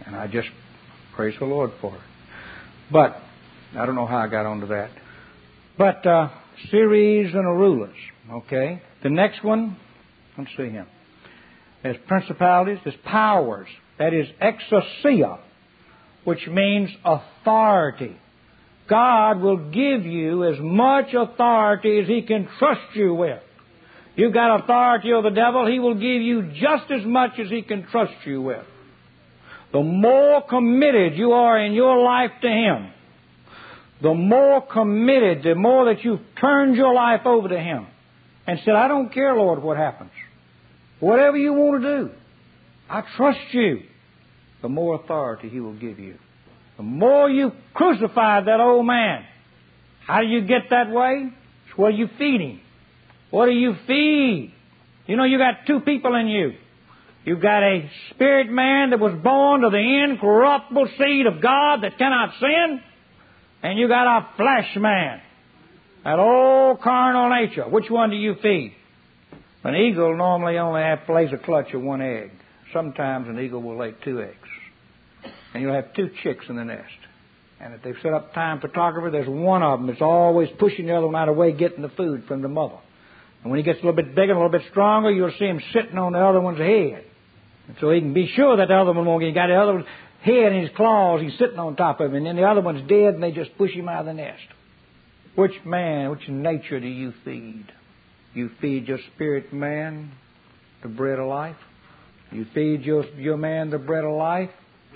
And I just praise the Lord for it. But I don't know how I got onto that. But uh, series and rulers. Okay. The next one, let's see here. There's principalities, there's powers. That is exousia, which means authority. God will give you as much authority as He can trust you with. You've got authority over the devil, he will give you just as much as he can trust you with. The more committed you are in your life to Him, the more committed, the more that you've turned your life over to Him and said, I don't care, Lord, what happens. Whatever you want to do, I trust you. The more authority He will give you. The more you crucify that old man. How do you get that way? It's where you feed him. What do you feed? You know, you got two people in you. You've got a spirit man that was born to the incorruptible seed of God that cannot sin. And you got a flesh man. That old carnal nature. Which one do you feed? An eagle normally only lays a clutch of one egg. Sometimes an eagle will lay two eggs. And you'll have two chicks in the nest. And if they've set up time photographer, there's one of them that's always pushing the other one out of the way, getting the food from the mother. And when he gets a little bit bigger, a little bit stronger, you'll see him sitting on the other one's head. And so he can be sure that the other one won't get. He got the other one's head in his claws, he's sitting on top of him. And then the other one's dead, and they just push him out of the nest. Which man, which nature do you feed? You feed your spirit man the bread of life? You feed your, your man the bread of life?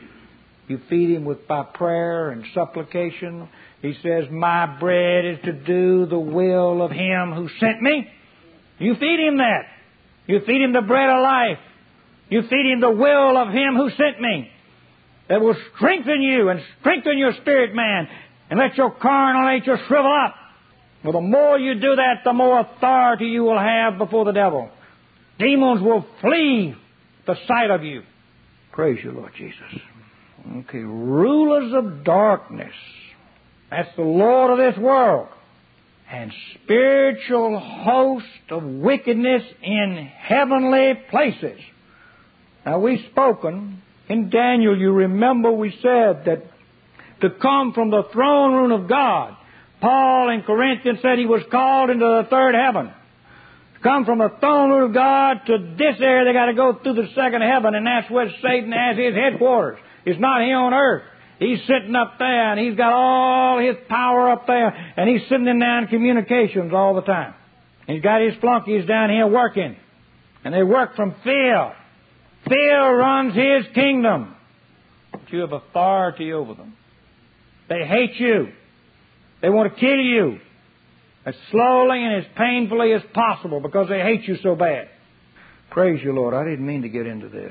You feed him with by prayer and supplication. He says, my bread is to do the will of Him who sent me. You feed him that. You feed him the bread of life. You feed him the will of Him who sent me. That will strengthen you and strengthen your spirit man and let your carnal nature shrivel up. Well, the more you do that, the more authority you will have before the devil. Demons will flee the sight of you. Praise you, Lord Jesus. Okay, rulers of darkness. That's the Lord of this world. And spiritual host of wickedness in heavenly places. Now, we've spoken in Daniel, you remember we said that to come from the throne room of God, Paul in Corinthians said he was called into the third heaven. To come from the throne room of God to this area, they got to go through the second heaven, and that's where Satan has his headquarters. It's not here on earth. He's sitting up there, and he's got all his power up there, and he's sitting in down communications all the time. He's got his flunkies down here working, and they work from fear. Fear runs his kingdom. But you have authority over them. They hate you. They want to kill you as slowly and as painfully as possible because they hate you so bad. Praise you, Lord. I didn't mean to get into this.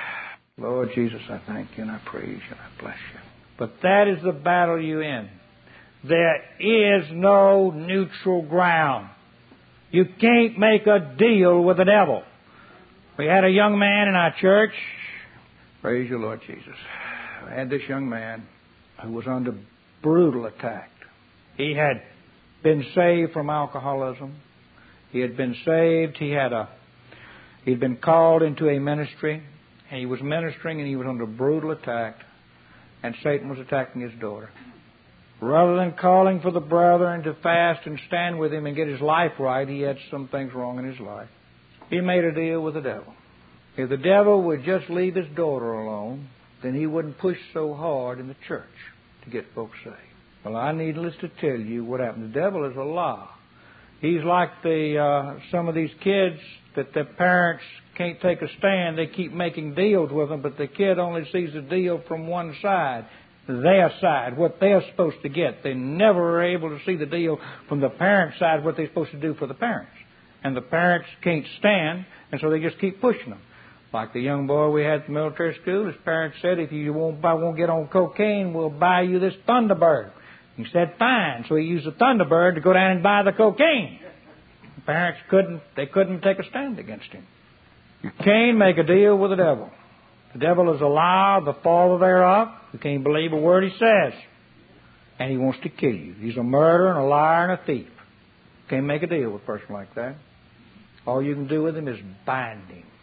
Lord Jesus, I thank you and I praise you and I bless you. But that is the battle you're in. There is no neutral ground. You can't make a deal with the devil. We had a young man in our church. Praise you, Lord Jesus. I had this young man who was under brutal attack. He had been saved from alcoholism. He had been saved. He had a, he'd been called into a ministry. And he was ministering and he was under brutal attack. And Satan was attacking his daughter. Rather than calling for the brethren to fast and stand with him and get his life right, he had some things wrong in his life. He made a deal with the devil. If the devil would just leave his daughter alone, then he wouldn't push so hard in the church to get folks saved. Well, I needless to tell you what happened. The devil is a lie. He's like the uh, some of these kids that their parents can't take a stand. They keep making deals with them, but the kid only sees the deal from one side, their side, what they're supposed to get. They never are able to see the deal from the parents' side, what they're supposed to do for the parents. And the parents can't stand, and so they just keep pushing them. Like the young boy we had at the military school, his parents said, if you won't, buy, won't get on cocaine, we'll buy you this Thunderbird. He said, fine. So he used the Thunderbird to go down and buy the cocaine. The parents couldn't, they couldn't take a stand against him. You can't make a deal with the devil. The devil is a liar, the father thereof. You can't believe a word he says. And he wants to kill you. He's a murderer and a liar and a thief. You can't make a deal with a person like that. All you can do with him is bind him.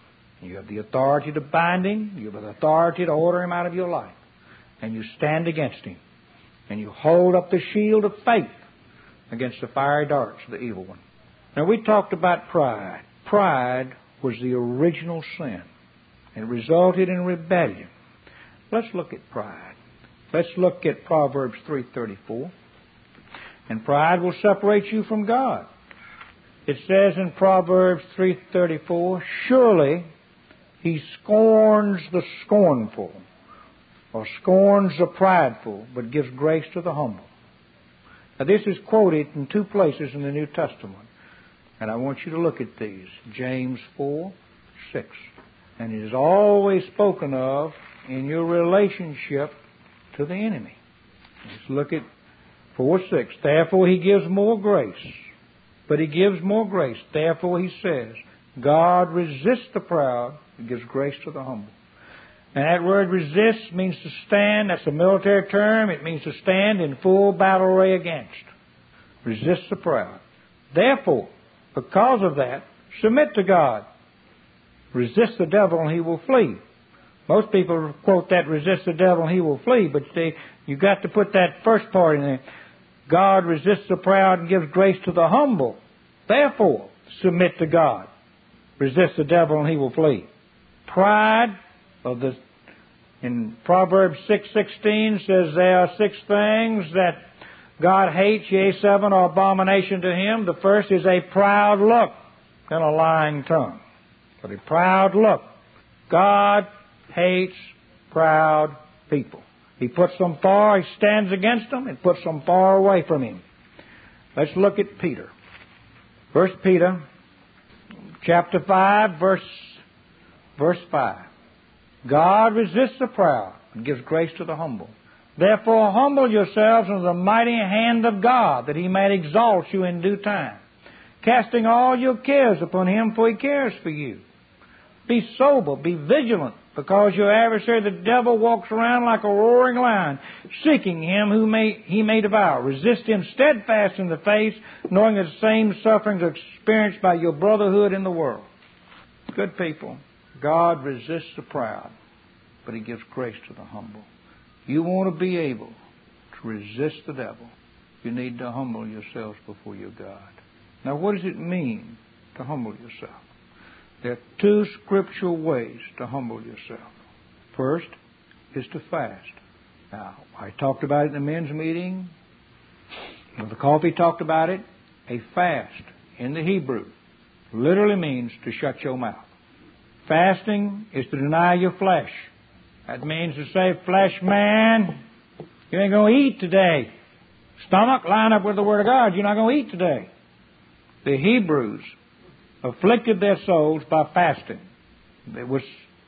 You have the authority to bind him. You have the authority to order him out of your life. And you stand against him. And you hold up the shield of faith against the fiery darts of the evil one. Now, we talked about pride. Pride was the original sin. It resulted in rebellion. Let's look at pride. Let's look at Proverbs three thirty-four. And pride will separate you from God. It says in Proverbs three thirty-four, surely he scorns the scornful, or scorns the prideful, but gives grace to the humble. Now, this is quoted in two places in the New Testament. And I want you to look at these. James four six. And it is always spoken of in your relationship to the enemy. Let's look at four six. Therefore he gives more grace. But he gives more grace. Therefore he says, God resists the proud and gives grace to the humble. And that word resist means to stand. That's a military term. It means to stand in full battle array against. Resist the proud. Therefore, because of that, submit to God. Resist the devil and he will flee. Most people quote that, resist the devil and he will flee, but see, you've got to put that first part in there. God resists the proud and gives grace to the humble. Therefore, submit to God. Resist the devil and he will flee. Pride of the in Proverbs six sixteen says there are six things that God hates, yea, seven are abomination to him. The first is a proud look and a lying tongue. But a proud look. God hates proud people. He puts them far, he stands against them, and puts them far away from him. Let's look at Peter. First Peter, chapter five, verse, verse five. God resists the proud and gives grace to the humble. Therefore humble yourselves under the mighty hand of God, that he may exalt you in due time, casting all your cares upon him, for he cares for you. Be sober, be vigilant, because your adversary, the devil, walks around like a roaring lion, seeking him who may, he may devour. Resist him steadfast in the faith, knowing that the same sufferings are experienced by your brotherhood in the world. Good people, God resists the proud, but he gives grace to the humble. You want to be able to resist the devil, you need to humble yourselves before your God. Now, what does it mean to humble yourself? There are two scriptural ways to humble yourself. First is to fast. Now, I talked about it in the men's meeting. Brother Coffee talked about it. A fast in the Hebrew literally means to shut your mouth. Fasting is to deny your flesh. That means to say, flesh man, you ain't going to eat today. Stomach, line up with the Word of God. You're not going to eat today. The Hebrews afflicted their souls by fasting. It was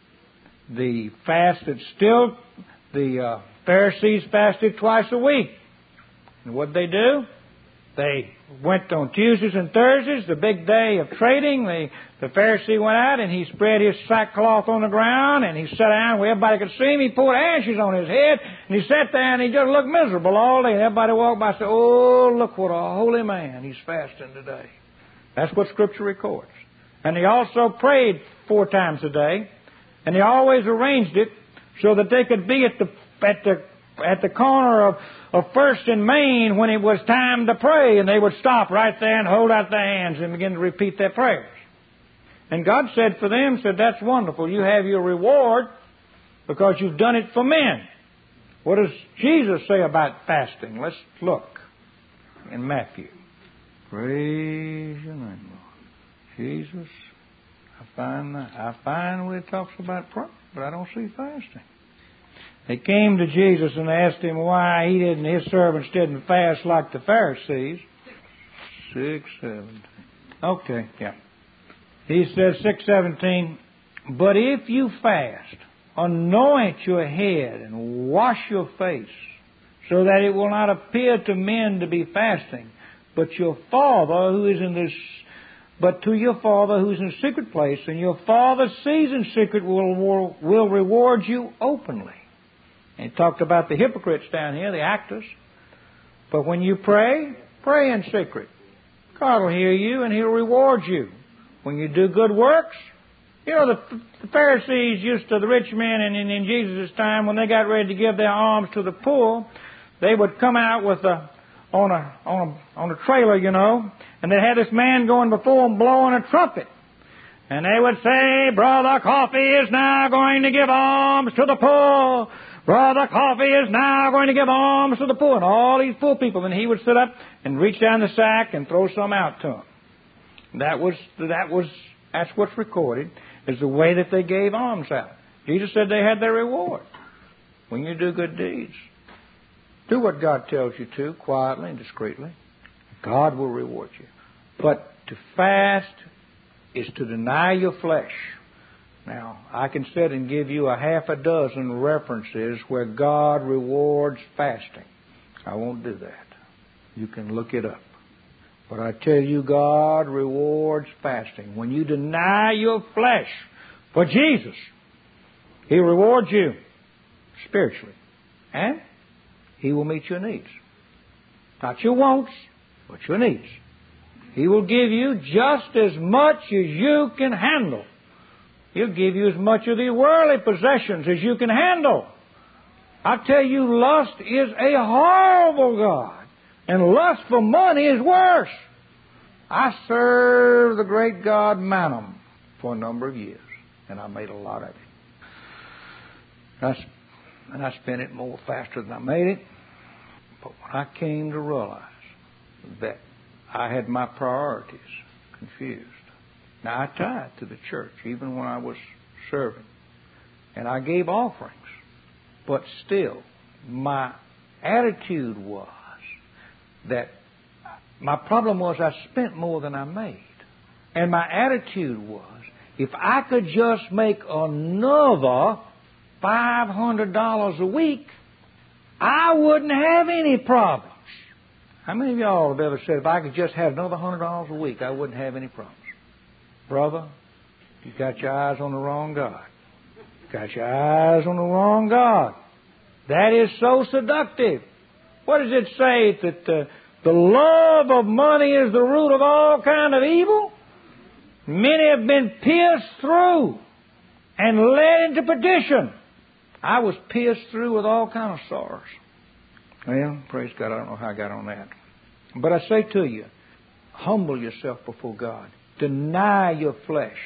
the fast that still, the uh, Pharisees fasted twice a week. And what did they do? They went on Tuesdays and Thursdays, the big day of trading. The, the Pharisee went out and he spread his sackcloth on the ground and he sat down where everybody could see him. He poured ashes on his head and he sat there and he just looked miserable all day. And everybody walked by and said, oh, look what a holy man. He's fasting today. That's what Scripture records. And he also prayed four times a day. And he always arranged it so that they could be at the at the at the corner of, of First and Main when it was time to pray, and they would stop right there and hold out their hands and begin to repeat their prayers. And God said for them, said, that's wonderful. You have your reward because you've done it for men. What does Jesus say about fasting? Let's look in Matthew. Praise your name, Lord. Jesus, I find I find where it talks about prayer, but I don't see fasting. They came to Jesus and asked him why he didn't, his servants didn't fast like the Pharisees. Six seventeen. Okay, yeah. He says six seventeen. But if you fast, anoint your head and wash your face, so that it will not appear to men to be fasting, but your Father who is in this, but to your Father who is in a secret place, and your Father sees in secret will will reward you openly. And he talked about the hypocrites down here, the actors. But when you pray, pray in secret. God will hear you and He'll reward you. When you do good works, You know, the, the Pharisees used to, the rich men in, in, in Jesus' time, when they got ready to give their alms to the poor, they would come out with a, on a, on a, on a trailer, you know, and they had this man going before them blowing a trumpet. And they would say, Brother Coffee is now going to give alms to the poor. Brother Coffee is now going to give alms to the poor. And all these poor people, and he would sit up and reach down the sack and throw some out to them. That was, that was, that's what's recorded, is the way that they gave alms out. Jesus said they had their reward. When you do good deeds, do what God tells you to, quietly and discreetly. God will reward you. But to fast is to deny your flesh. Now, I can sit and give you a half a dozen references where God rewards fasting. I won't do that. You can look it up. But I tell you, God rewards fasting. When you deny your flesh for Jesus, He rewards you spiritually. And He will meet your needs. Not your wants, but your needs. He will give you just as much as you can handle. He'll give you as much of the worldly possessions as you can handle. I tell you, lust is a horrible God. And lust for money is worse. I served the great God Mammon for a number of years. And I made a lot of it. I, and I spent it more faster than I made it. But when I came to realize that I had my priorities confused. Now, I tithed to the church, even when I was serving. And I gave offerings. But still, my attitude was that my problem was I spent more than I made. And my attitude was, if I could just make another five hundred dollars a week, I wouldn't have any problems. How many of y'all have ever said, if I could just have another one hundred dollars a week, I wouldn't have any problems? Brother, you got your eyes on the wrong God. You got your eyes on the wrong God. That is so seductive. What does it say? That uh, the love of money is the root of all kind of evil? Many have been pierced through and led into perdition. I was pierced through with all kind of sorrows. Well, praise God, I don't know how I got on that. But I say to you, humble yourself before God. Deny your flesh.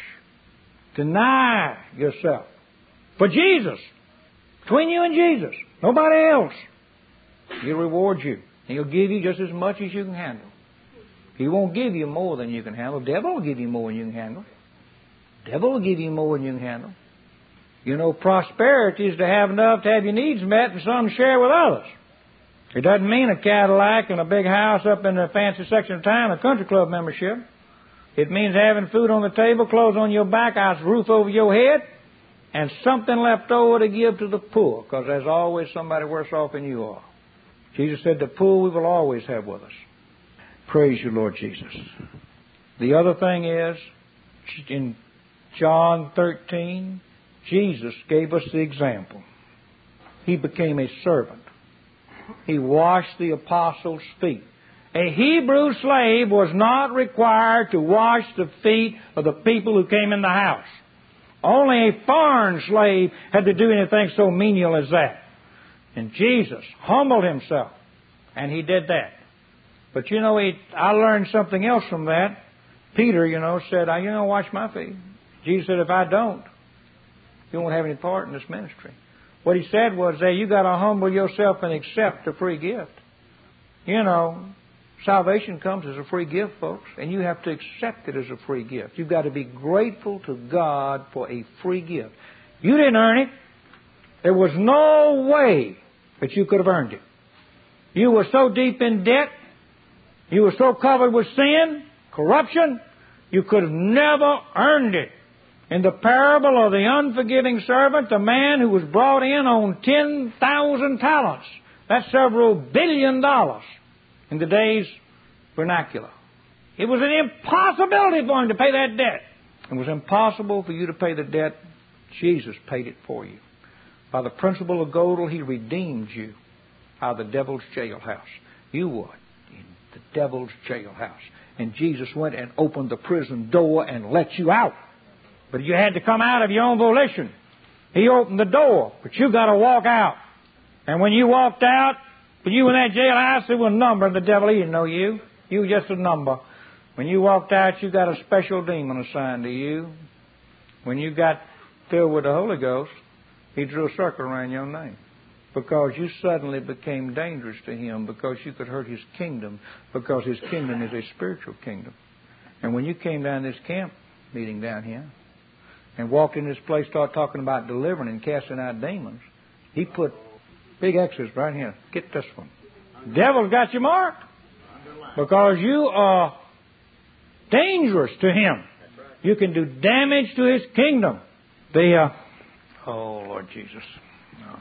Deny yourself. For Jesus. Between you and Jesus. Nobody else. He'll reward you. He'll give you just as much as you can handle. He won't give you more than you can handle. The devil will give you more than you can handle. The devil will give you more than you can handle. You know, prosperity is to have enough to have your needs met and some share with others. It doesn't mean a Cadillac and a big house up in the fancy section of town, a country club membership. It means having food on the table, clothes on your back, a roof over your head, and something left over to give to the poor, because there's always somebody worse off than you are. Jesus said, the poor we will always have with us. Praise you, Lord Jesus. The other thing is, in John thirteen, Jesus gave us the example. He became a servant. He washed the apostles' feet. A Hebrew slave was not required to wash the feet of the people who came in the house. Only a foreign slave had to do anything so menial as that. And Jesus humbled himself, and he did that. But you know, he, I learned something else from that. Peter, you know, said, "Are you going to wash my feet?" Jesus said, "If I don't, you won't have any part in this ministry." What he said was, "Hey, you got to humble yourself and accept a free gift." You know, salvation comes as a free gift, folks, and you have to accept it as a free gift. You've got to be grateful to God for a free gift. You didn't earn it. There was no way that you could have earned it. You were so deep in debt. You were so covered with sin, corruption, you could have never earned it. In the parable of the unforgiving servant, the man who was brought in on ten thousand talents, that's several billion dollars in today's vernacular. It was an impossibility for him to pay that debt. It was impossible for you to pay the debt. Jesus paid it for you. By the principle of Gödel, He redeemed you out of the devil's jailhouse. You were in the devil's jailhouse. And Jesus went and opened the prison door and let you out. But you had to come out of your own volition. He opened the door, but you got to walk out. And when you walked out, when you were in that jailhouse, there was a number, and the devil, he didn't know you. You were just a number. When you walked out, you got a special demon assigned to you. When you got filled with the Holy Ghost, he drew a circle around your name. Because you suddenly became dangerous to him, because you could hurt his kingdom, because his kingdom is a spiritual kingdom. And when you came down this camp meeting down here, and walked in this place, started talking about delivering and casting out demons, he put big X's right here. Get this one. Devil's got you marked. Because you are dangerous to him. You can do damage to his kingdom. The, uh, oh, Lord Jesus. No.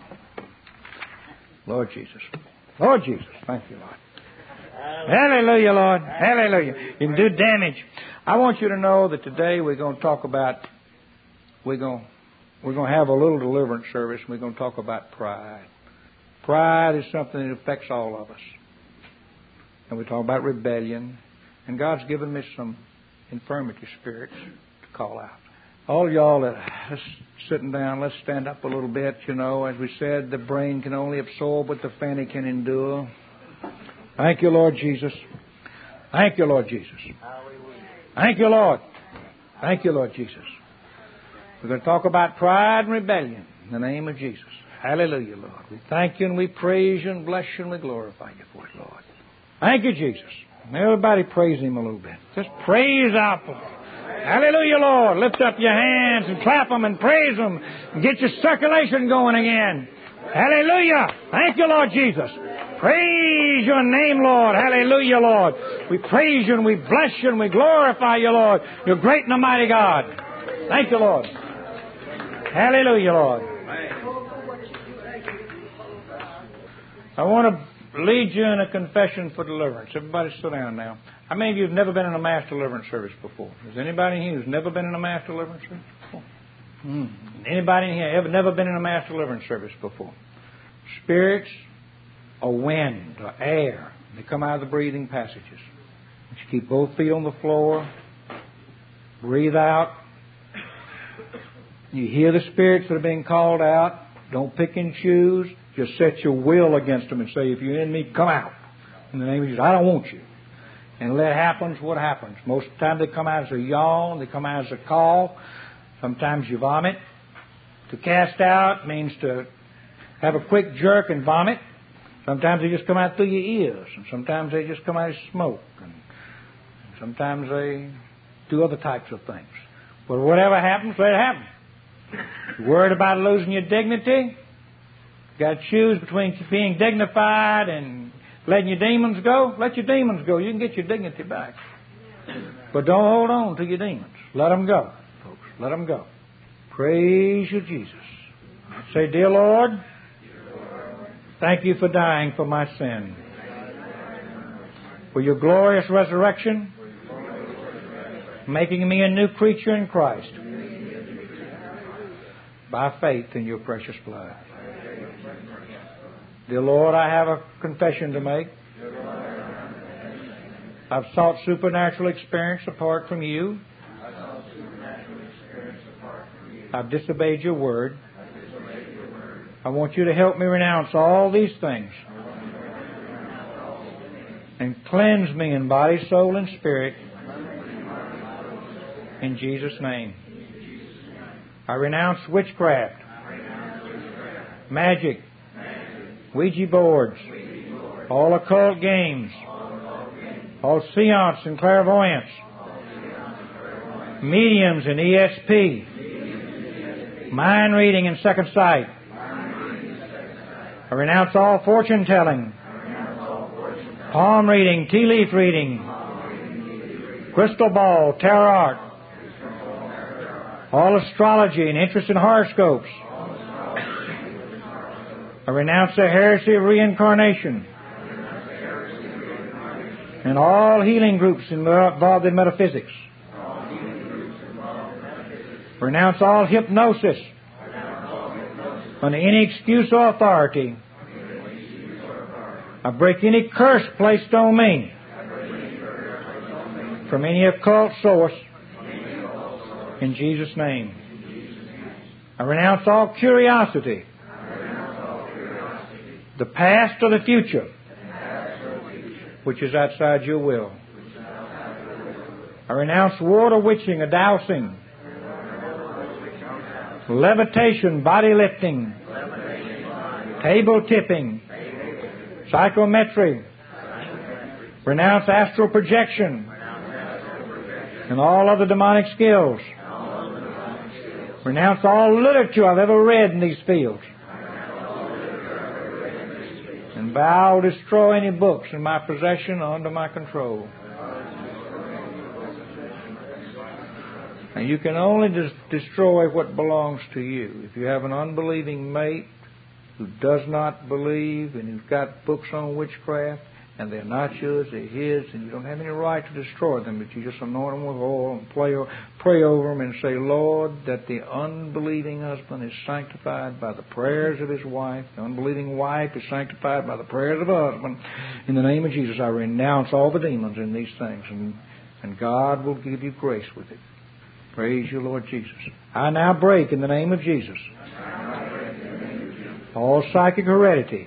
Lord Jesus. Lord Jesus. Thank you, Lord. Hallelujah, Lord. Hallelujah. You can do damage. I want you to know that today we're going to talk about, we're going, we're going to have a little deliverance service. We're going to talk about pride. Pride is something that affects all of us. And we talk about rebellion. And God's given me some infirmity spirits to call out. All y'all that are sitting down, let's stand up a little bit. You know, as we said, the brain can only absorb what the fanny can endure. Thank you, Lord Jesus. Thank you, Lord Jesus. Thank you, Lord. Thank you, Lord Jesus. We're going to talk about pride and rebellion in the name of Jesus. Hallelujah, Lord. We thank you and we praise you and bless you and we glorify you for it, Lord. Thank you, Jesus. Everybody praise him a little bit. Just praise out for him. Hallelujah, Lord. Lift up your hands and clap them and praise them and get your circulation going again. Hallelujah. Thank you, Lord Jesus. Praise your name, Lord. Hallelujah, Lord. We praise you and we bless you and we glorify you, Lord. You're great and mighty God. Thank you, Lord. Hallelujah, Lord. I want to lead you in a confession for deliverance. Everybody sit down now. How many of you have never been in a mass deliverance service before? Is anybody here who's never been in a mass deliverance service before? Hmm. Anybody in here ever never been in a mass deliverance service before? Spirits or wind or air. They come out of the breathing passages. You keep both feet on the floor. Breathe out. You hear the spirits that are being called out. Don't pick and choose. Just set your will against them and say, if you're in me, come out. In the name of Jesus, I don't want you. And let happens what happens. Most of the time they come out as a yawn. They come out as a call. Sometimes you vomit. To cast out means to have a quick jerk and vomit. Sometimes they just come out through your ears. And sometimes they just come out as smoke. And sometimes they do other types of things. But whatever happens, let it happen. You're worried about losing your dignity? You got to choose between being dignified and letting your demons go. Let your demons go. You can get your dignity back. But don't hold on to your demons. Let them go, folks. Let them go. Praise you, Jesus. Say, dear Lord, thank you for dying for my sin. For your glorious resurrection, making me a new creature in Christ. By faith in your precious blood. Dear Lord, I have a confession to make. I've sought supernatural experience apart from you. I've disobeyed your word. I want you to help me renounce all these things and cleanse me in body, soul, and spirit. In Jesus' name. I renounce witchcraft, magic, Ouija boards, all occult games, all seance and clairvoyance, mediums and E S P, mind reading and second sight. I renounce all fortune telling, palm reading, tea leaf reading, crystal ball, tarot art, all astrology and interest in horoscopes. I renounce the heresy of reincarnation and all healing groups involved in metaphysics. Renounce all hypnosis under any excuse or authority. I break any curse placed on me from any occult source In Jesus' name. I renounce all curiosity. The past or the future, which is outside your will. I renounce water witching or dowsing, levitation, body lifting, table tipping, psychometry, renounce astral projection, and all other demonic skills. Renounce all literature I've ever read in these fields. And vow to destroy any books in my possession or under my control. And you can only des- destroy what belongs to you. If you have an unbelieving mate who does not believe and who's got books on witchcraft, and they're not yours, they're his, and you don't have any right to destroy them, but you just anoint them with oil and pray, pray over them and say, Lord, that the unbelieving husband is sanctified by the prayers of his wife, the unbelieving wife is sanctified by the prayers of her husband. In the name of Jesus, I renounce all the demons in these things, and, and God will give you grace with it. Praise you, Lord Jesus. I now break in the name of Jesus all psychic heredity,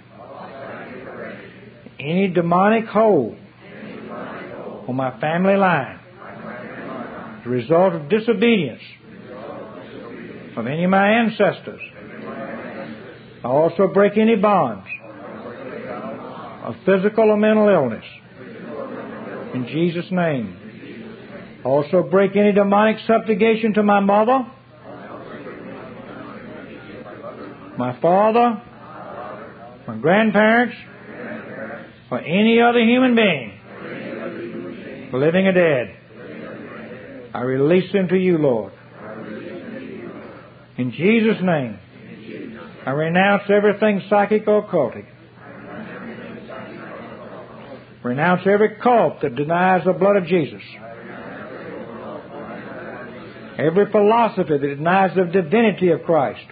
any demonic hold on my family line, the result of disobedience of any of my ancestors. I also break any bonds of physical or mental illness in Jesus' name. Also break any demonic subjugation to my mother, my father, my grandparents, or any other human being, living or dead. I release them to you, Lord. In Jesus' name, I renounce everything psychic or occultic. Renounce every cult that denies the blood of Jesus. Every philosophy that denies the divinity of Christ.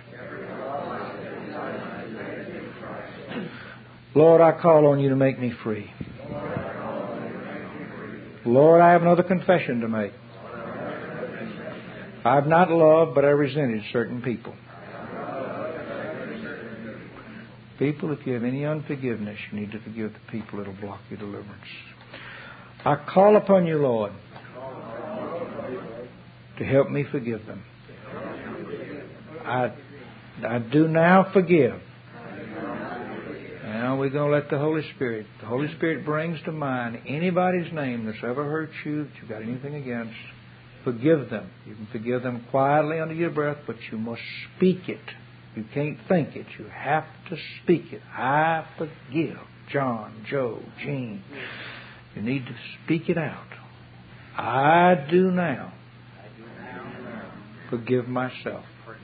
Lord, I call on you to make me free. Lord, I have another confession to make. I have not loved, but I resented certain people. People, if you have any unforgiveness, you need to forgive the people that will block your deliverance. I call upon you, Lord, to help me forgive them. I, I do now forgive. Now we're going to let the Holy Spirit, the Holy Spirit brings to mind anybody's name that's ever hurt you, that you've got anything against. Forgive them. You can forgive them quietly under your breath, but you must speak it. You can't think it. You have to speak it. I forgive John, Joe, Jean. You need to speak it out. I do now forgive myself.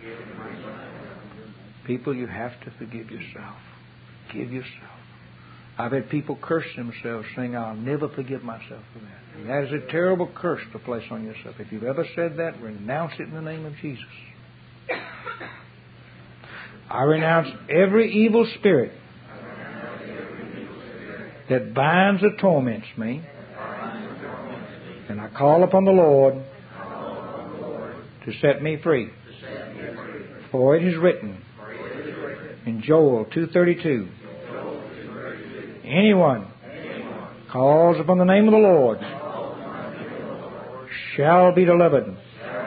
People, you have to forgive yourself. Forgive yourself. I've had people curse themselves saying, I'll never forgive myself for that. And that is a terrible curse to place on yourself. If you've ever said that, renounce it in the name of Jesus. I renounce every evil spirit that binds or torments me. And I call upon the Lord to set me free. For it is written in Joel two thirty-two, anyone calls upon the name of the Lord shall be delivered.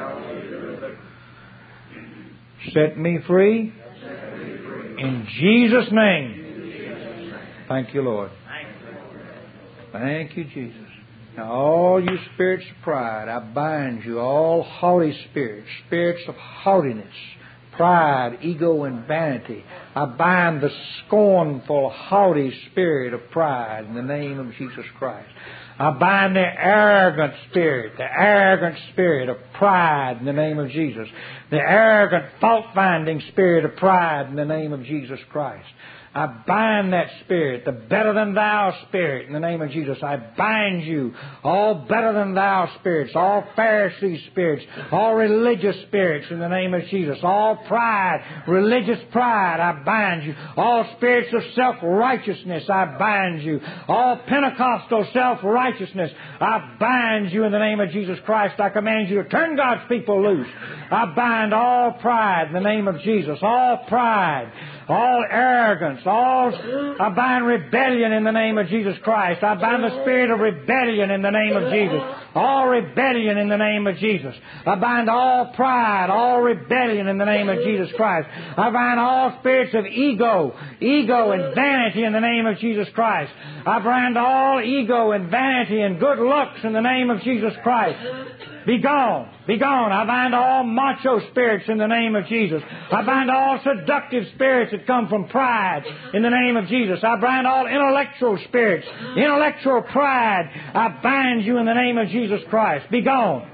Set me free in Jesus' name. Thank you, Lord. Thank you, Jesus. Now, all you spirits of pride, I bind you, all haughty spirits, spirits of haughtiness, pride, ego, and vanity. I bind the scornful, haughty spirit of pride in the name of Jesus Christ. I bind the arrogant spirit, the arrogant spirit of pride in the name of Jesus. The arrogant, fault-finding spirit of pride in the name of Jesus Christ. I bind that spirit, the better than thou spirit, in the name of Jesus. I bind you, all better than thou spirits, all Pharisee spirits, all religious spirits, in the name of Jesus. All pride, religious pride, I bind you. All spirits of self-righteousness, I bind you. All Pentecostal self-righteousness, I bind you in the name of Jesus Christ. I command you to turn God's people loose. I bind all pride in the name of Jesus. All pride, all arrogance, all, I bind rebellion in the name of Jesus Christ. I bind the spirit of rebellion in the name of Jesus. All rebellion in the name of Jesus. I bind all pride, all rebellion in the name of Jesus Christ. I bind all spirits of ego, ego and vanity in the name of Jesus Christ. I bind all ego and vanity and good looks in the name of Jesus Christ. Be gone. Be gone. I bind all macho spirits in the name of Jesus. I bind all seductive spirits that come from pride in the name of Jesus. I bind all intellectual spirits, intellectual pride. I bind you in the name of Jesus Christ. Be gone.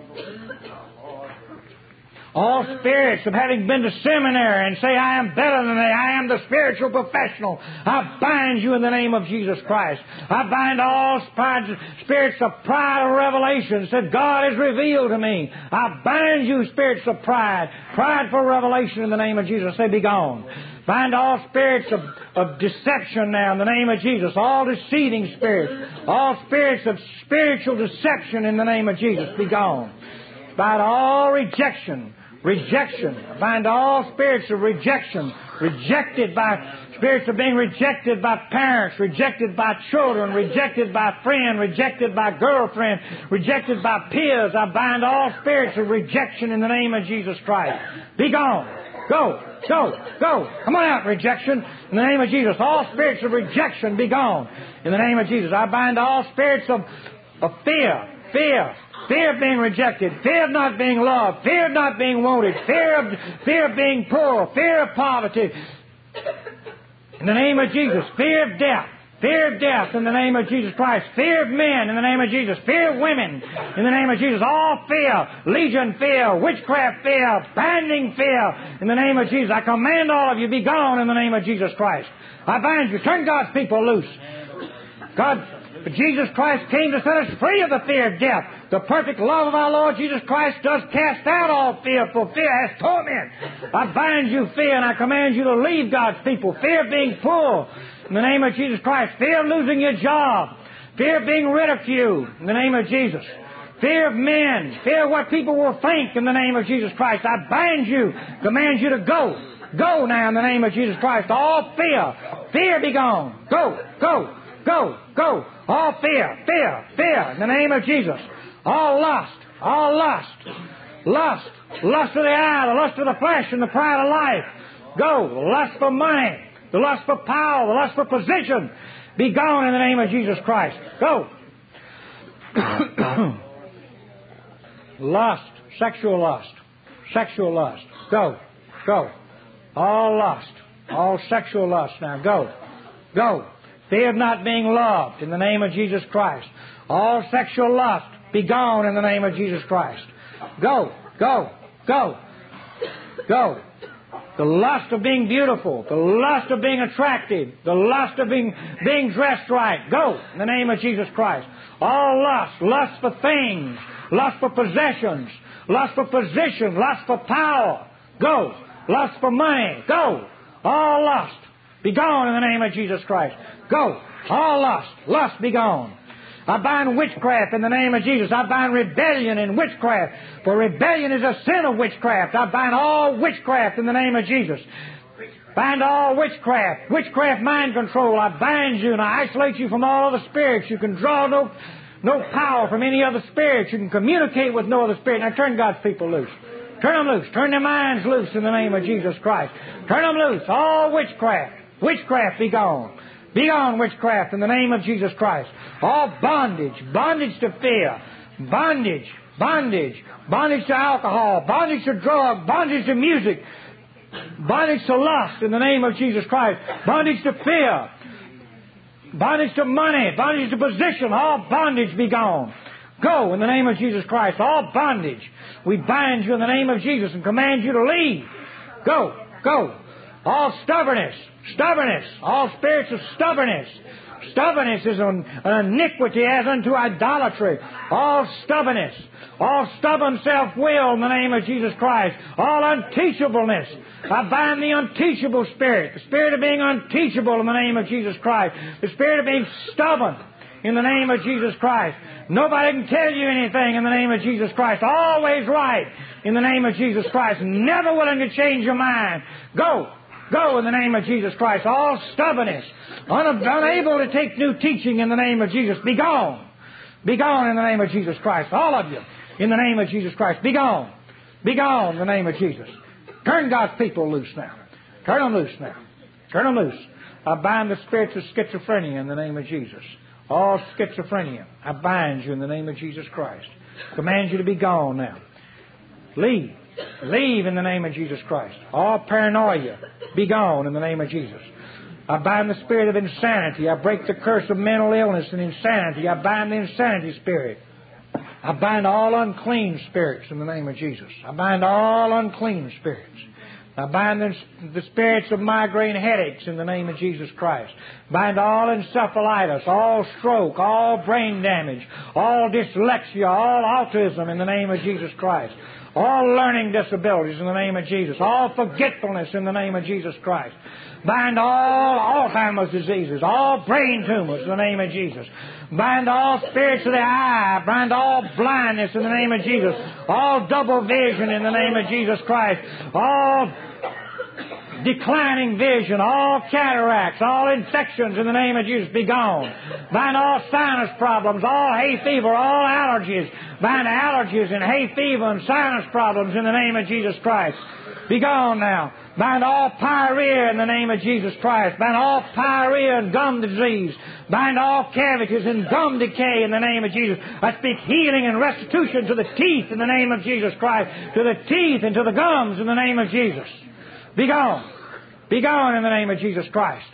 All spirits of having been to seminary and say, I am better than they, I am the spiritual professional. I bind you in the name of Jesus Christ. I bind all spirits of pride of revelation that God has revealed to me. I bind you, spirits of pride, prideful revelation in the name of Jesus. Say, be gone. Bind all spirits of, of deception now in the name of Jesus. All deceiving spirits. All spirits of spiritual deception in the name of Jesus. Be gone. Bind all rejection. Rejection. Bind all spirits of rejection. Rejected by spirits of being rejected by parents, rejected by children, rejected by friend, rejected by girlfriend, rejected by peers. I bind all spirits of rejection in the name of Jesus Christ. Be gone. Go. Go. Go. Come on out, rejection. In the name of Jesus. All spirits of rejection, be gone. In the name of Jesus. I bind all spirits of, of fear. Fear. Fear of being rejected, fear of not being loved, fear of not being wanted, fear of, fear of being poor, fear of poverty. In the name of Jesus, fear of death, fear of death in the name of Jesus Christ, fear of men in the name of Jesus, fear of women in the name of Jesus, all fear, legion fear, witchcraft fear, binding fear in the name of Jesus. I command all of you, be gone in the name of Jesus Christ. I bind you, turn God's people loose. God, but Jesus Christ came to set us free of the fear of death. The perfect love of our Lord Jesus Christ does cast out all fear, for fear has torment. I bind you, fear, and I command you to leave God's people. Fear of being poor, in the name of Jesus Christ. Fear of losing your job. Fear of being ridiculed, in the name of Jesus. Fear of men. Fear of what people will think, in the name of Jesus Christ. I bind you, command you to go. Go now, in the name of Jesus Christ. All fear. Fear be gone. Go, go, go, go. All fear, fear, fear, in the name of Jesus. All lust, all lust, lust, lust of the eye, the lust of the flesh, and the pride of life. Go, the lust for money, the lust for power, the lust for position. Be gone in the name of Jesus Christ. Go. Lust, sexual lust, sexual lust. Go, go. All lust, all sexual lust now. Go, go. Fear of not being loved in the name of Jesus Christ. All sexual lust, be gone in the name of Jesus Christ. Go, go, go, go. The lust of being beautiful, the lust of being attractive, the lust of being, being dressed right. Go in the name of Jesus Christ. All lust, lust for things, lust for possessions, lust for position, lust for power. Go. Lust for money. Go. All lust, be gone in the name of Jesus Christ. Go. All lust, lust be gone. I bind witchcraft in the name of Jesus. I bind rebellion and witchcraft. For rebellion is a sin of witchcraft. I bind all witchcraft in the name of Jesus. Bind all witchcraft. Witchcraft mind control. I bind you and I isolate you from all other spirits. You can draw no, no power from any other spirits. You can communicate with no other spirit. Now turn God's people loose. Turn them loose. Turn their minds loose in the name of Jesus Christ. Turn them loose. All witchcraft. Witchcraft be gone. Be gone, witchcraft, in the name of Jesus Christ. All bondage, bondage to fear, bondage, bondage, bondage to alcohol, bondage to drug, bondage to music, bondage to lust, in the name of Jesus Christ, bondage to fear, bondage to money, bondage to position, all bondage be gone. Go in the name of Jesus Christ, all bondage. We bind you in the name of Jesus and command you to leave. Go, go. All stubbornness, stubbornness, all spirits of stubbornness. Stubbornness is an, an iniquity as unto idolatry. All stubbornness, all stubborn self-will in the name of Jesus Christ. All unteachableness. I bind the unteachable spirit, the spirit of being unteachable in the name of Jesus Christ. The spirit of being stubborn in the name of Jesus Christ. Nobody can tell you anything in the name of Jesus Christ. Always right in the name of Jesus Christ. Never willing to change your mind. Go. Go in the name of Jesus Christ. All stubbornness. Un- unable to take new teaching in the name of Jesus. Be gone. Be gone in the name of Jesus Christ. All of you in the name of Jesus Christ. Be gone. Be gone in the name of Jesus. Turn God's people loose now. Turn them loose now. Turn them loose. I bind the spirits of schizophrenia in the name of Jesus. All schizophrenia, I bind you in the name of Jesus Christ. Command you to be gone now. Leave. Leave in the name of Jesus Christ. All paranoia, be gone in the name of Jesus. I bind the spirit of insanity. I break the curse of mental illness and insanity. I bind the insanity spirit. I bind all unclean spirits in the name of Jesus. I bind all unclean spirits. I bind the, the spirits of migraine headaches in the name of Jesus Christ. Bind all encephalitis, all stroke, all brain damage, all dyslexia, all autism in the name of Jesus Christ. All learning disabilities in the name of Jesus. All forgetfulness in the name of Jesus Christ. Bind all Alzheimer's diseases, all brain tumors in the name of Jesus. Bind all spirits of the eye. Bind all blindness in the name of Jesus. All double vision in the name of Jesus Christ. All declining vision, all cataracts, all infections in the name of Jesus, be gone. Bind all sinus problems, all hay fever, all allergies. Bind allergies and hay fever and sinus problems in the name of Jesus Christ. Be gone now. Bind all pyorrhea in the name of Jesus Christ. Bind all pyorrhea and gum disease. Bind all cavities and gum decay in the name of Jesus. I speak healing and restitution to the teeth in the name of Jesus Christ. To the teeth and to the gums in the name of Jesus. Be gone. Be gone in the name of Jesus Christ.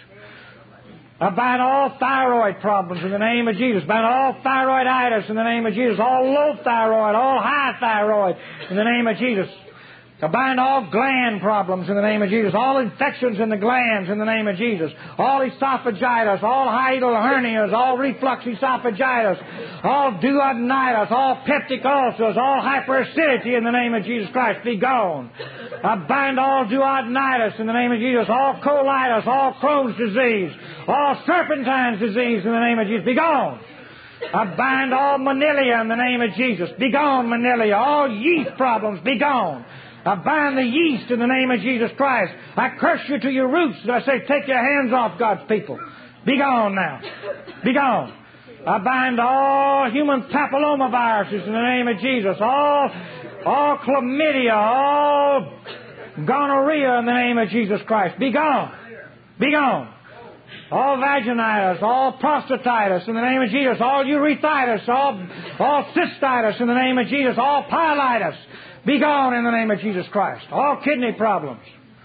I bind all thyroid problems in the name of Jesus. Bind all thyroiditis in the name of Jesus. All low thyroid, all high thyroid in the name of Jesus. I bind all gland problems in the name of Jesus. All infections in the glands in the name of Jesus. All esophagitis, all hiatal hernias, all reflux esophagitis, all duodenitis, all peptic ulcers, all hyperacidity in the name of Jesus Christ. Be gone. I bind all duodenitis in the name of Jesus. All colitis, all Crohn's disease, all serpentine's disease in the name of Jesus. Be gone. I bind all Manila in the name of Jesus. Be gone, Manila. All yeast problems, be gone. I bind the yeast in the name of Jesus Christ. I curse you to your roots. And I say, take your hands off God's people. Be gone now. Be gone. I bind all human papillomaviruses in the name of Jesus. All, all chlamydia, all gonorrhea in the name of Jesus Christ. Be gone. Be gone. All vaginitis, all prostatitis in the name of Jesus. All urethritis, all, all cystitis in the name of Jesus. All pyelitis. Be gone in the name of Jesus Christ. All kidney problems.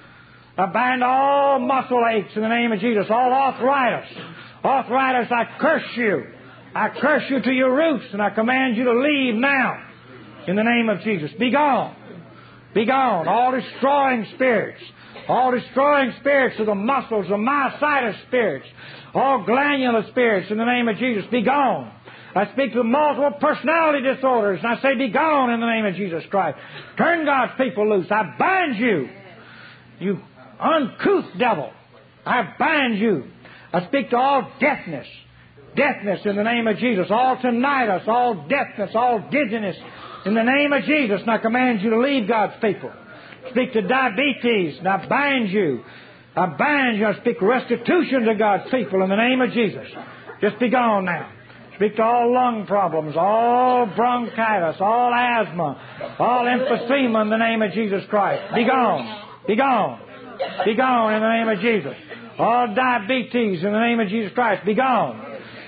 I bind all muscle aches in the name of Jesus. All arthritis. Arthritis, I curse you. I curse you to your roots, and I command you to leave now in the name of Jesus. Be gone. Be gone. All destroying spirits. All destroying spirits of the muscles, the myositis spirits. All glandular spirits in the name of Jesus. Be gone. I speak to multiple personality disorders, and I say, be gone in the name of Jesus Christ. Turn God's people loose. I bind you, you uncouth devil. I bind you. I speak to all deafness, deafness in the name of Jesus, all tinnitus, all deafness, all dizziness in the name of Jesus, and I command you to leave God's people. I speak to diabetes, and I bind you. I bind you. I speak restitution to God's people in the name of Jesus. Just be gone now. Speak to all lung problems, all bronchitis, all asthma, all emphysema in the name of Jesus Christ. Be gone. Be gone. Be gone in the name of Jesus. All diabetes in the name of Jesus Christ. Be gone.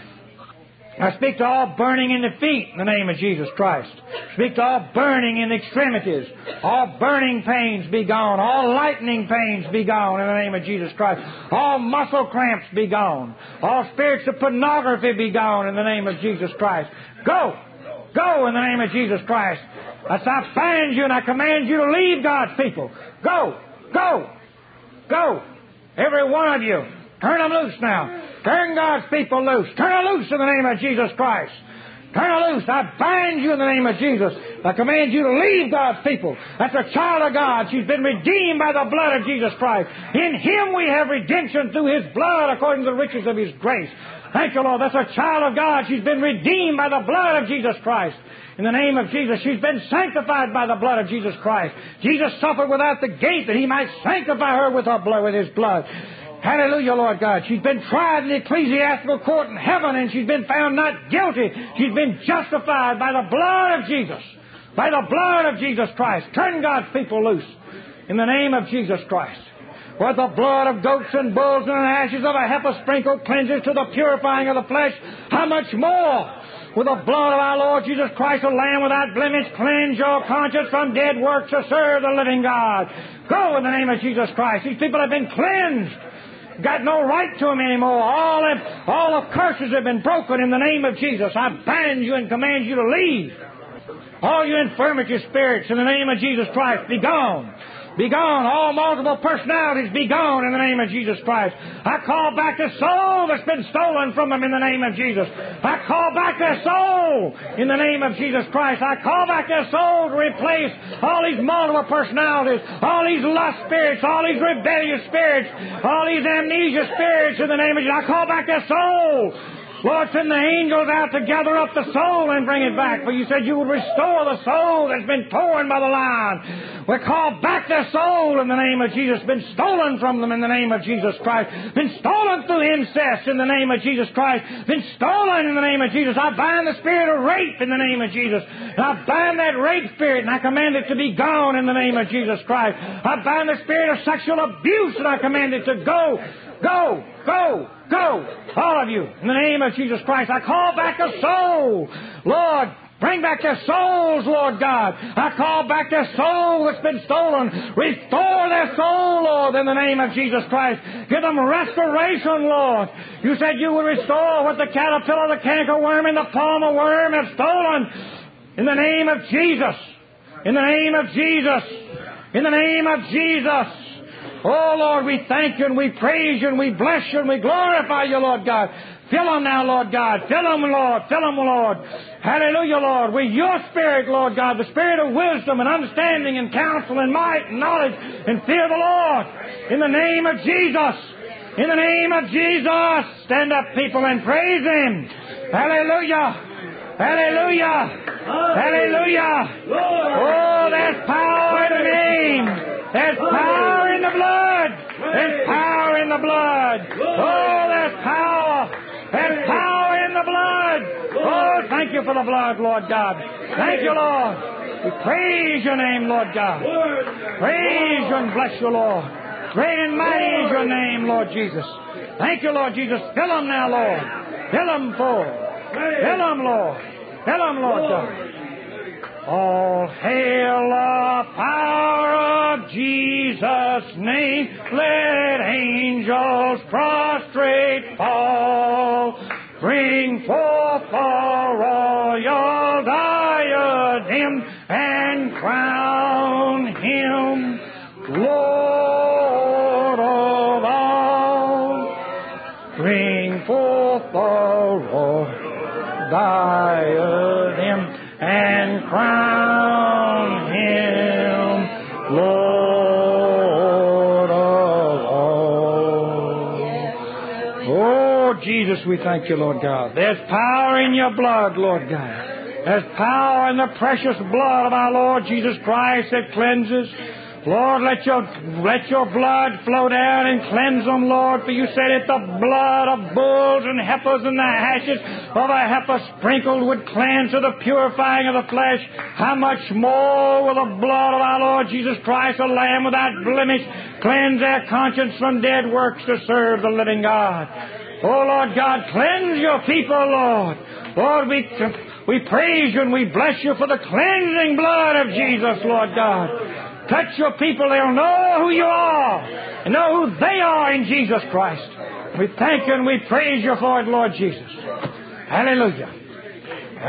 I speak to all burning in the feet in the name of Jesus Christ. Speak to all burning in the extremities. All burning pains be gone. All lightning pains be gone in the name of Jesus Christ. All muscle cramps be gone. All spirits of pornography be gone in the name of Jesus Christ. Go! Go in the name of Jesus Christ. I bind you and I command you to leave God's people. Go! Go! Go. Every one of you. Turn them loose now. Turn God's people loose. Turn them loose in the name of Jesus Christ. Turn her loose. I bind you in the name of Jesus. I command you to leave God's people. That's a child of God. She's been redeemed by the blood of Jesus Christ. In Him we have redemption through His blood according to the riches of His grace. Thank you, Lord. That's a child of God. She's been redeemed by the blood of Jesus Christ. In the name of Jesus, she's been sanctified by the blood of Jesus Christ. Jesus suffered without the gate that He might sanctify her with her blood, with His blood. Hallelujah, Lord God. She's been tried in the ecclesiastical court in heaven, and she's been found not guilty. She's been justified by the blood of Jesus. By the blood of Jesus Christ. Turn God's people loose in the name of Jesus Christ. For the blood of goats and bulls and the ashes of a heifer sprinkled cleanses to the purifying of the flesh, how much more with the blood of our Lord Jesus Christ, a Lamb without blemish, cleanse your conscience from dead works to serve the living God. Go in the name of Jesus Christ. These people have been cleansed. Got no right to them anymore. All of, all the curses have been broken in the name of Jesus. I bind you and command you to leave. All you infirmity spirits in the name of Jesus Christ, be gone. Be gone. All multiple personalities, be gone in the name of Jesus Christ. I call back the soul that's been stolen from them in the name of Jesus. I call back their soul in the name of Jesus Christ. I call back their soul to replace all these multiple personalities, all these lust spirits, all these rebellious spirits, all these amnesia spirits in the name of Jesus. I call back their soul. Lord, send the angels out to gather up the soul and bring it back. For you said you would restore the soul that's been torn by the lion. We call back their soul in the name of Jesus. Been stolen from them in the name of Jesus Christ. Been stolen through incest in the name of Jesus Christ. Been stolen in the name of Jesus. I bind the spirit of rape in the name of Jesus. And I bind that rape spirit and I command it to be gone in the name of Jesus Christ. I bind the spirit of sexual abuse and I command it to go. Go, go, go, all of you, in the name of Jesus Christ. I call back the soul. Lord, bring back their souls, Lord God. I call back their soul that's been stolen. Restore their soul, Lord, in the name of Jesus Christ. Give them restoration, Lord. You said you would restore what the caterpillar, the cankerworm, and the palmer worm have stolen. In the name of Jesus. In the name of Jesus. In the name of Jesus. Oh, Lord, we thank you and we praise you and we bless you and we glorify you, Lord God. Fill them now, Lord God. Fill them, Lord. Fill them, Lord. Hallelujah, Lord. With your Spirit, Lord God, the Spirit of wisdom and understanding and counsel and might and knowledge and fear of the Lord. In the name of Jesus. In the name of Jesus. Stand up, people, and praise Him. Hallelujah. Hallelujah. Hallelujah. Oh, there's power in the name. There's power in the blood. There's power in the blood. Oh, there's power. There's power in the blood. Oh, thank you for the blood, Lord God. Thank you, Lord. We praise your name, Lord God. Praise you and bless you, Lord. Great and mighty is your name, Lord Jesus. Thank you, Lord Jesus. Fill them now, Lord. Fill them full. Fill them, Lord. Fill them, Lord God. All hail the power of Jesus' name. Let angels prostrate fall. Bring forth the royal diadem and crown Him Lord of all. Bring forth the royal diadem and crown Him Lord of all. Oh, Jesus, we thank you, Lord God. There's power in your blood, Lord God. There's power in the precious blood of our Lord Jesus Christ that cleanses. Lord, let your, let your blood flow down and cleanse them, Lord, for you said it, the blood of bulls and heifers and the ashes of a heifer sprinkled would cleanse to the purifying of the flesh. How much more will the blood of our Lord Jesus Christ, a Lamb without blemish, cleanse their conscience from dead works to serve the living God? Oh, Lord God, cleanse your people, Lord. Lord, we, we praise you and we bless you for the cleansing blood of Jesus, Lord God. Touch your people, they'll know who you are and know who they are in Jesus Christ. We thank you and we praise you for it, Lord Jesus. Hallelujah.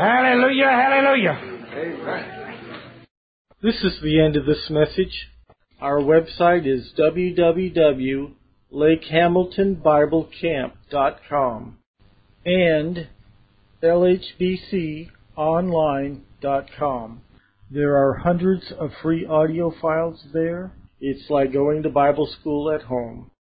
Hallelujah, hallelujah. This is the end of this message. Our website is w w w dot lake hamilton bible camp dot com and l h b c online dot com. There are hundreds of free audio files there. It's like going to Bible school at home.